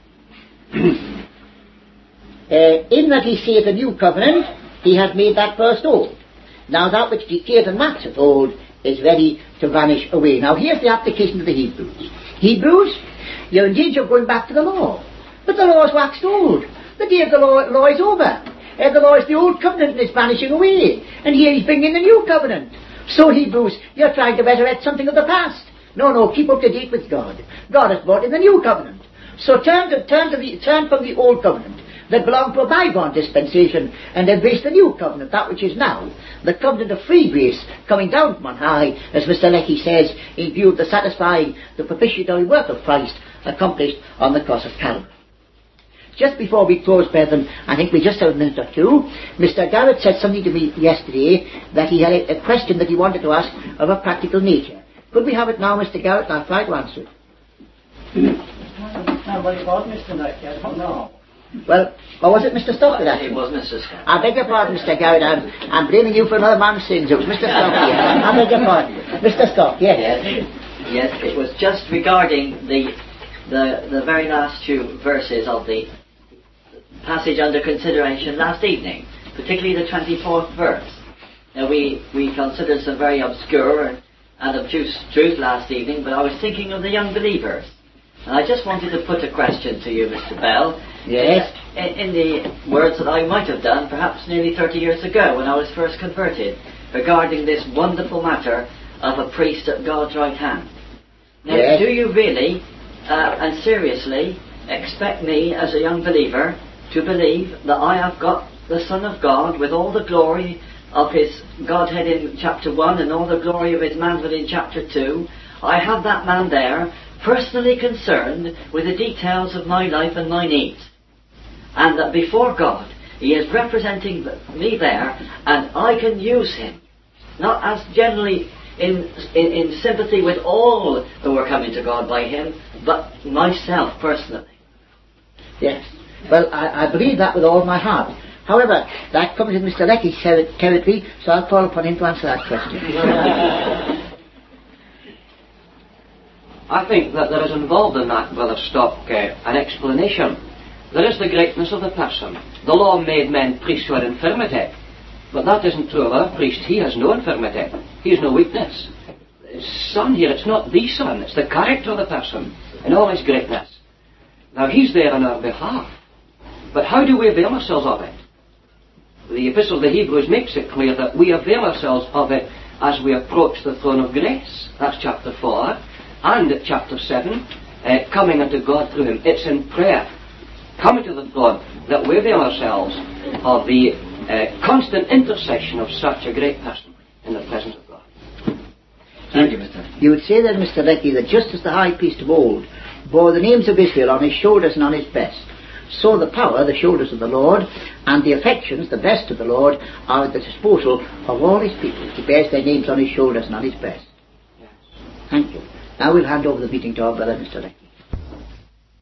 In that He saith a new covenant, He has made that first old. Now that which decayeth and waxeth old is ready to vanish away. Now here's the application to the Hebrews. Hebrews, you're going back to the law. But the law is waxed old. The day of the law is over. The law is the old covenant and it's vanishing away. And here He's bringing the new covenant. So Hebrews, you're trying to resurrect something of the past. No, keep up to date with God. God has brought in the new covenant. So turn from the old covenant that belonged to a bygone dispensation and embrace the new covenant, that which is now the covenant of free grace coming down from on high, as Mr. Leckie says, in view of the satisfying the propitiatory work of Christ accomplished on the cross of Calvary. Just before we close, brethren, I think we just have a minute or two. Mr. Garrett said something to me yesterday that he had a question that he wanted to ask of a practical nature. Could we have it now, Mr. Garrett? I'll try to answer it. What it was, Mr. Leckie, I don't know. Well, or was it Mr. Stock that? It was Mr. Scott. I beg your pardon, Mr. Garrett. I'm blaming you for another man's sins. It was Mr. Stock here. I beg your pardon. Mr. Stock, yes. Yes, it was just regarding the very last two verses of the passage under consideration last evening, particularly the 24th verse. Now we considered some very obscure and obtuse truth last evening, but I was thinking of the young believers. And I just wanted to put a question to you, Mr. Bell. Yes. In the words that I might have done perhaps nearly 30 years ago when I was first converted, regarding this wonderful matter of a priest at God's right hand. Now, yes. Do you really and seriously expect me as a young believer to believe that I have got the Son of God with all the glory of His Godhead in chapter 1 and all the glory of His manhood in chapter 2? I have that man there personally concerned with the details of my life and my needs. And that before God, He is representing me there, and I can use Him, not as generally in sympathy with all who are coming to God by Him, but myself personally. Yes. Well, I believe that with all my heart. However, that comes in Mr. Leckie's territory, so I'll call upon him to answer that question. I think that there is involved in that, Brother Stock, an explanation. There is the greatness of the person. The law made men priests who had infirmity. But that isn't true of our priest. He has no infirmity. He has no weakness. Son here, it's not the Son, it's the character of the person in all his greatness. Now He's there on our behalf. But how do we avail ourselves of it? The Epistle to the Hebrews makes it clear that we avail ourselves of it as we approach the throne of grace. That's chapter 4. And at chapter 7, coming unto God through Him. It's in prayer, coming to the throne, that we avail ourselves of the constant intercession of such a great person in the presence of God. Thank you, Mr. You would say then, Mr. Leckie, that just as the high priest of old bore the names of Israel on his shoulders and on his breast, so the power, the shoulders of the Lord, and the affections, the breast of the Lord, are at the disposal of all His people. He bears their names on his shoulders and on his breast. Thank you. Now we'll hand over the meeting to our brother, Mr. Leckie.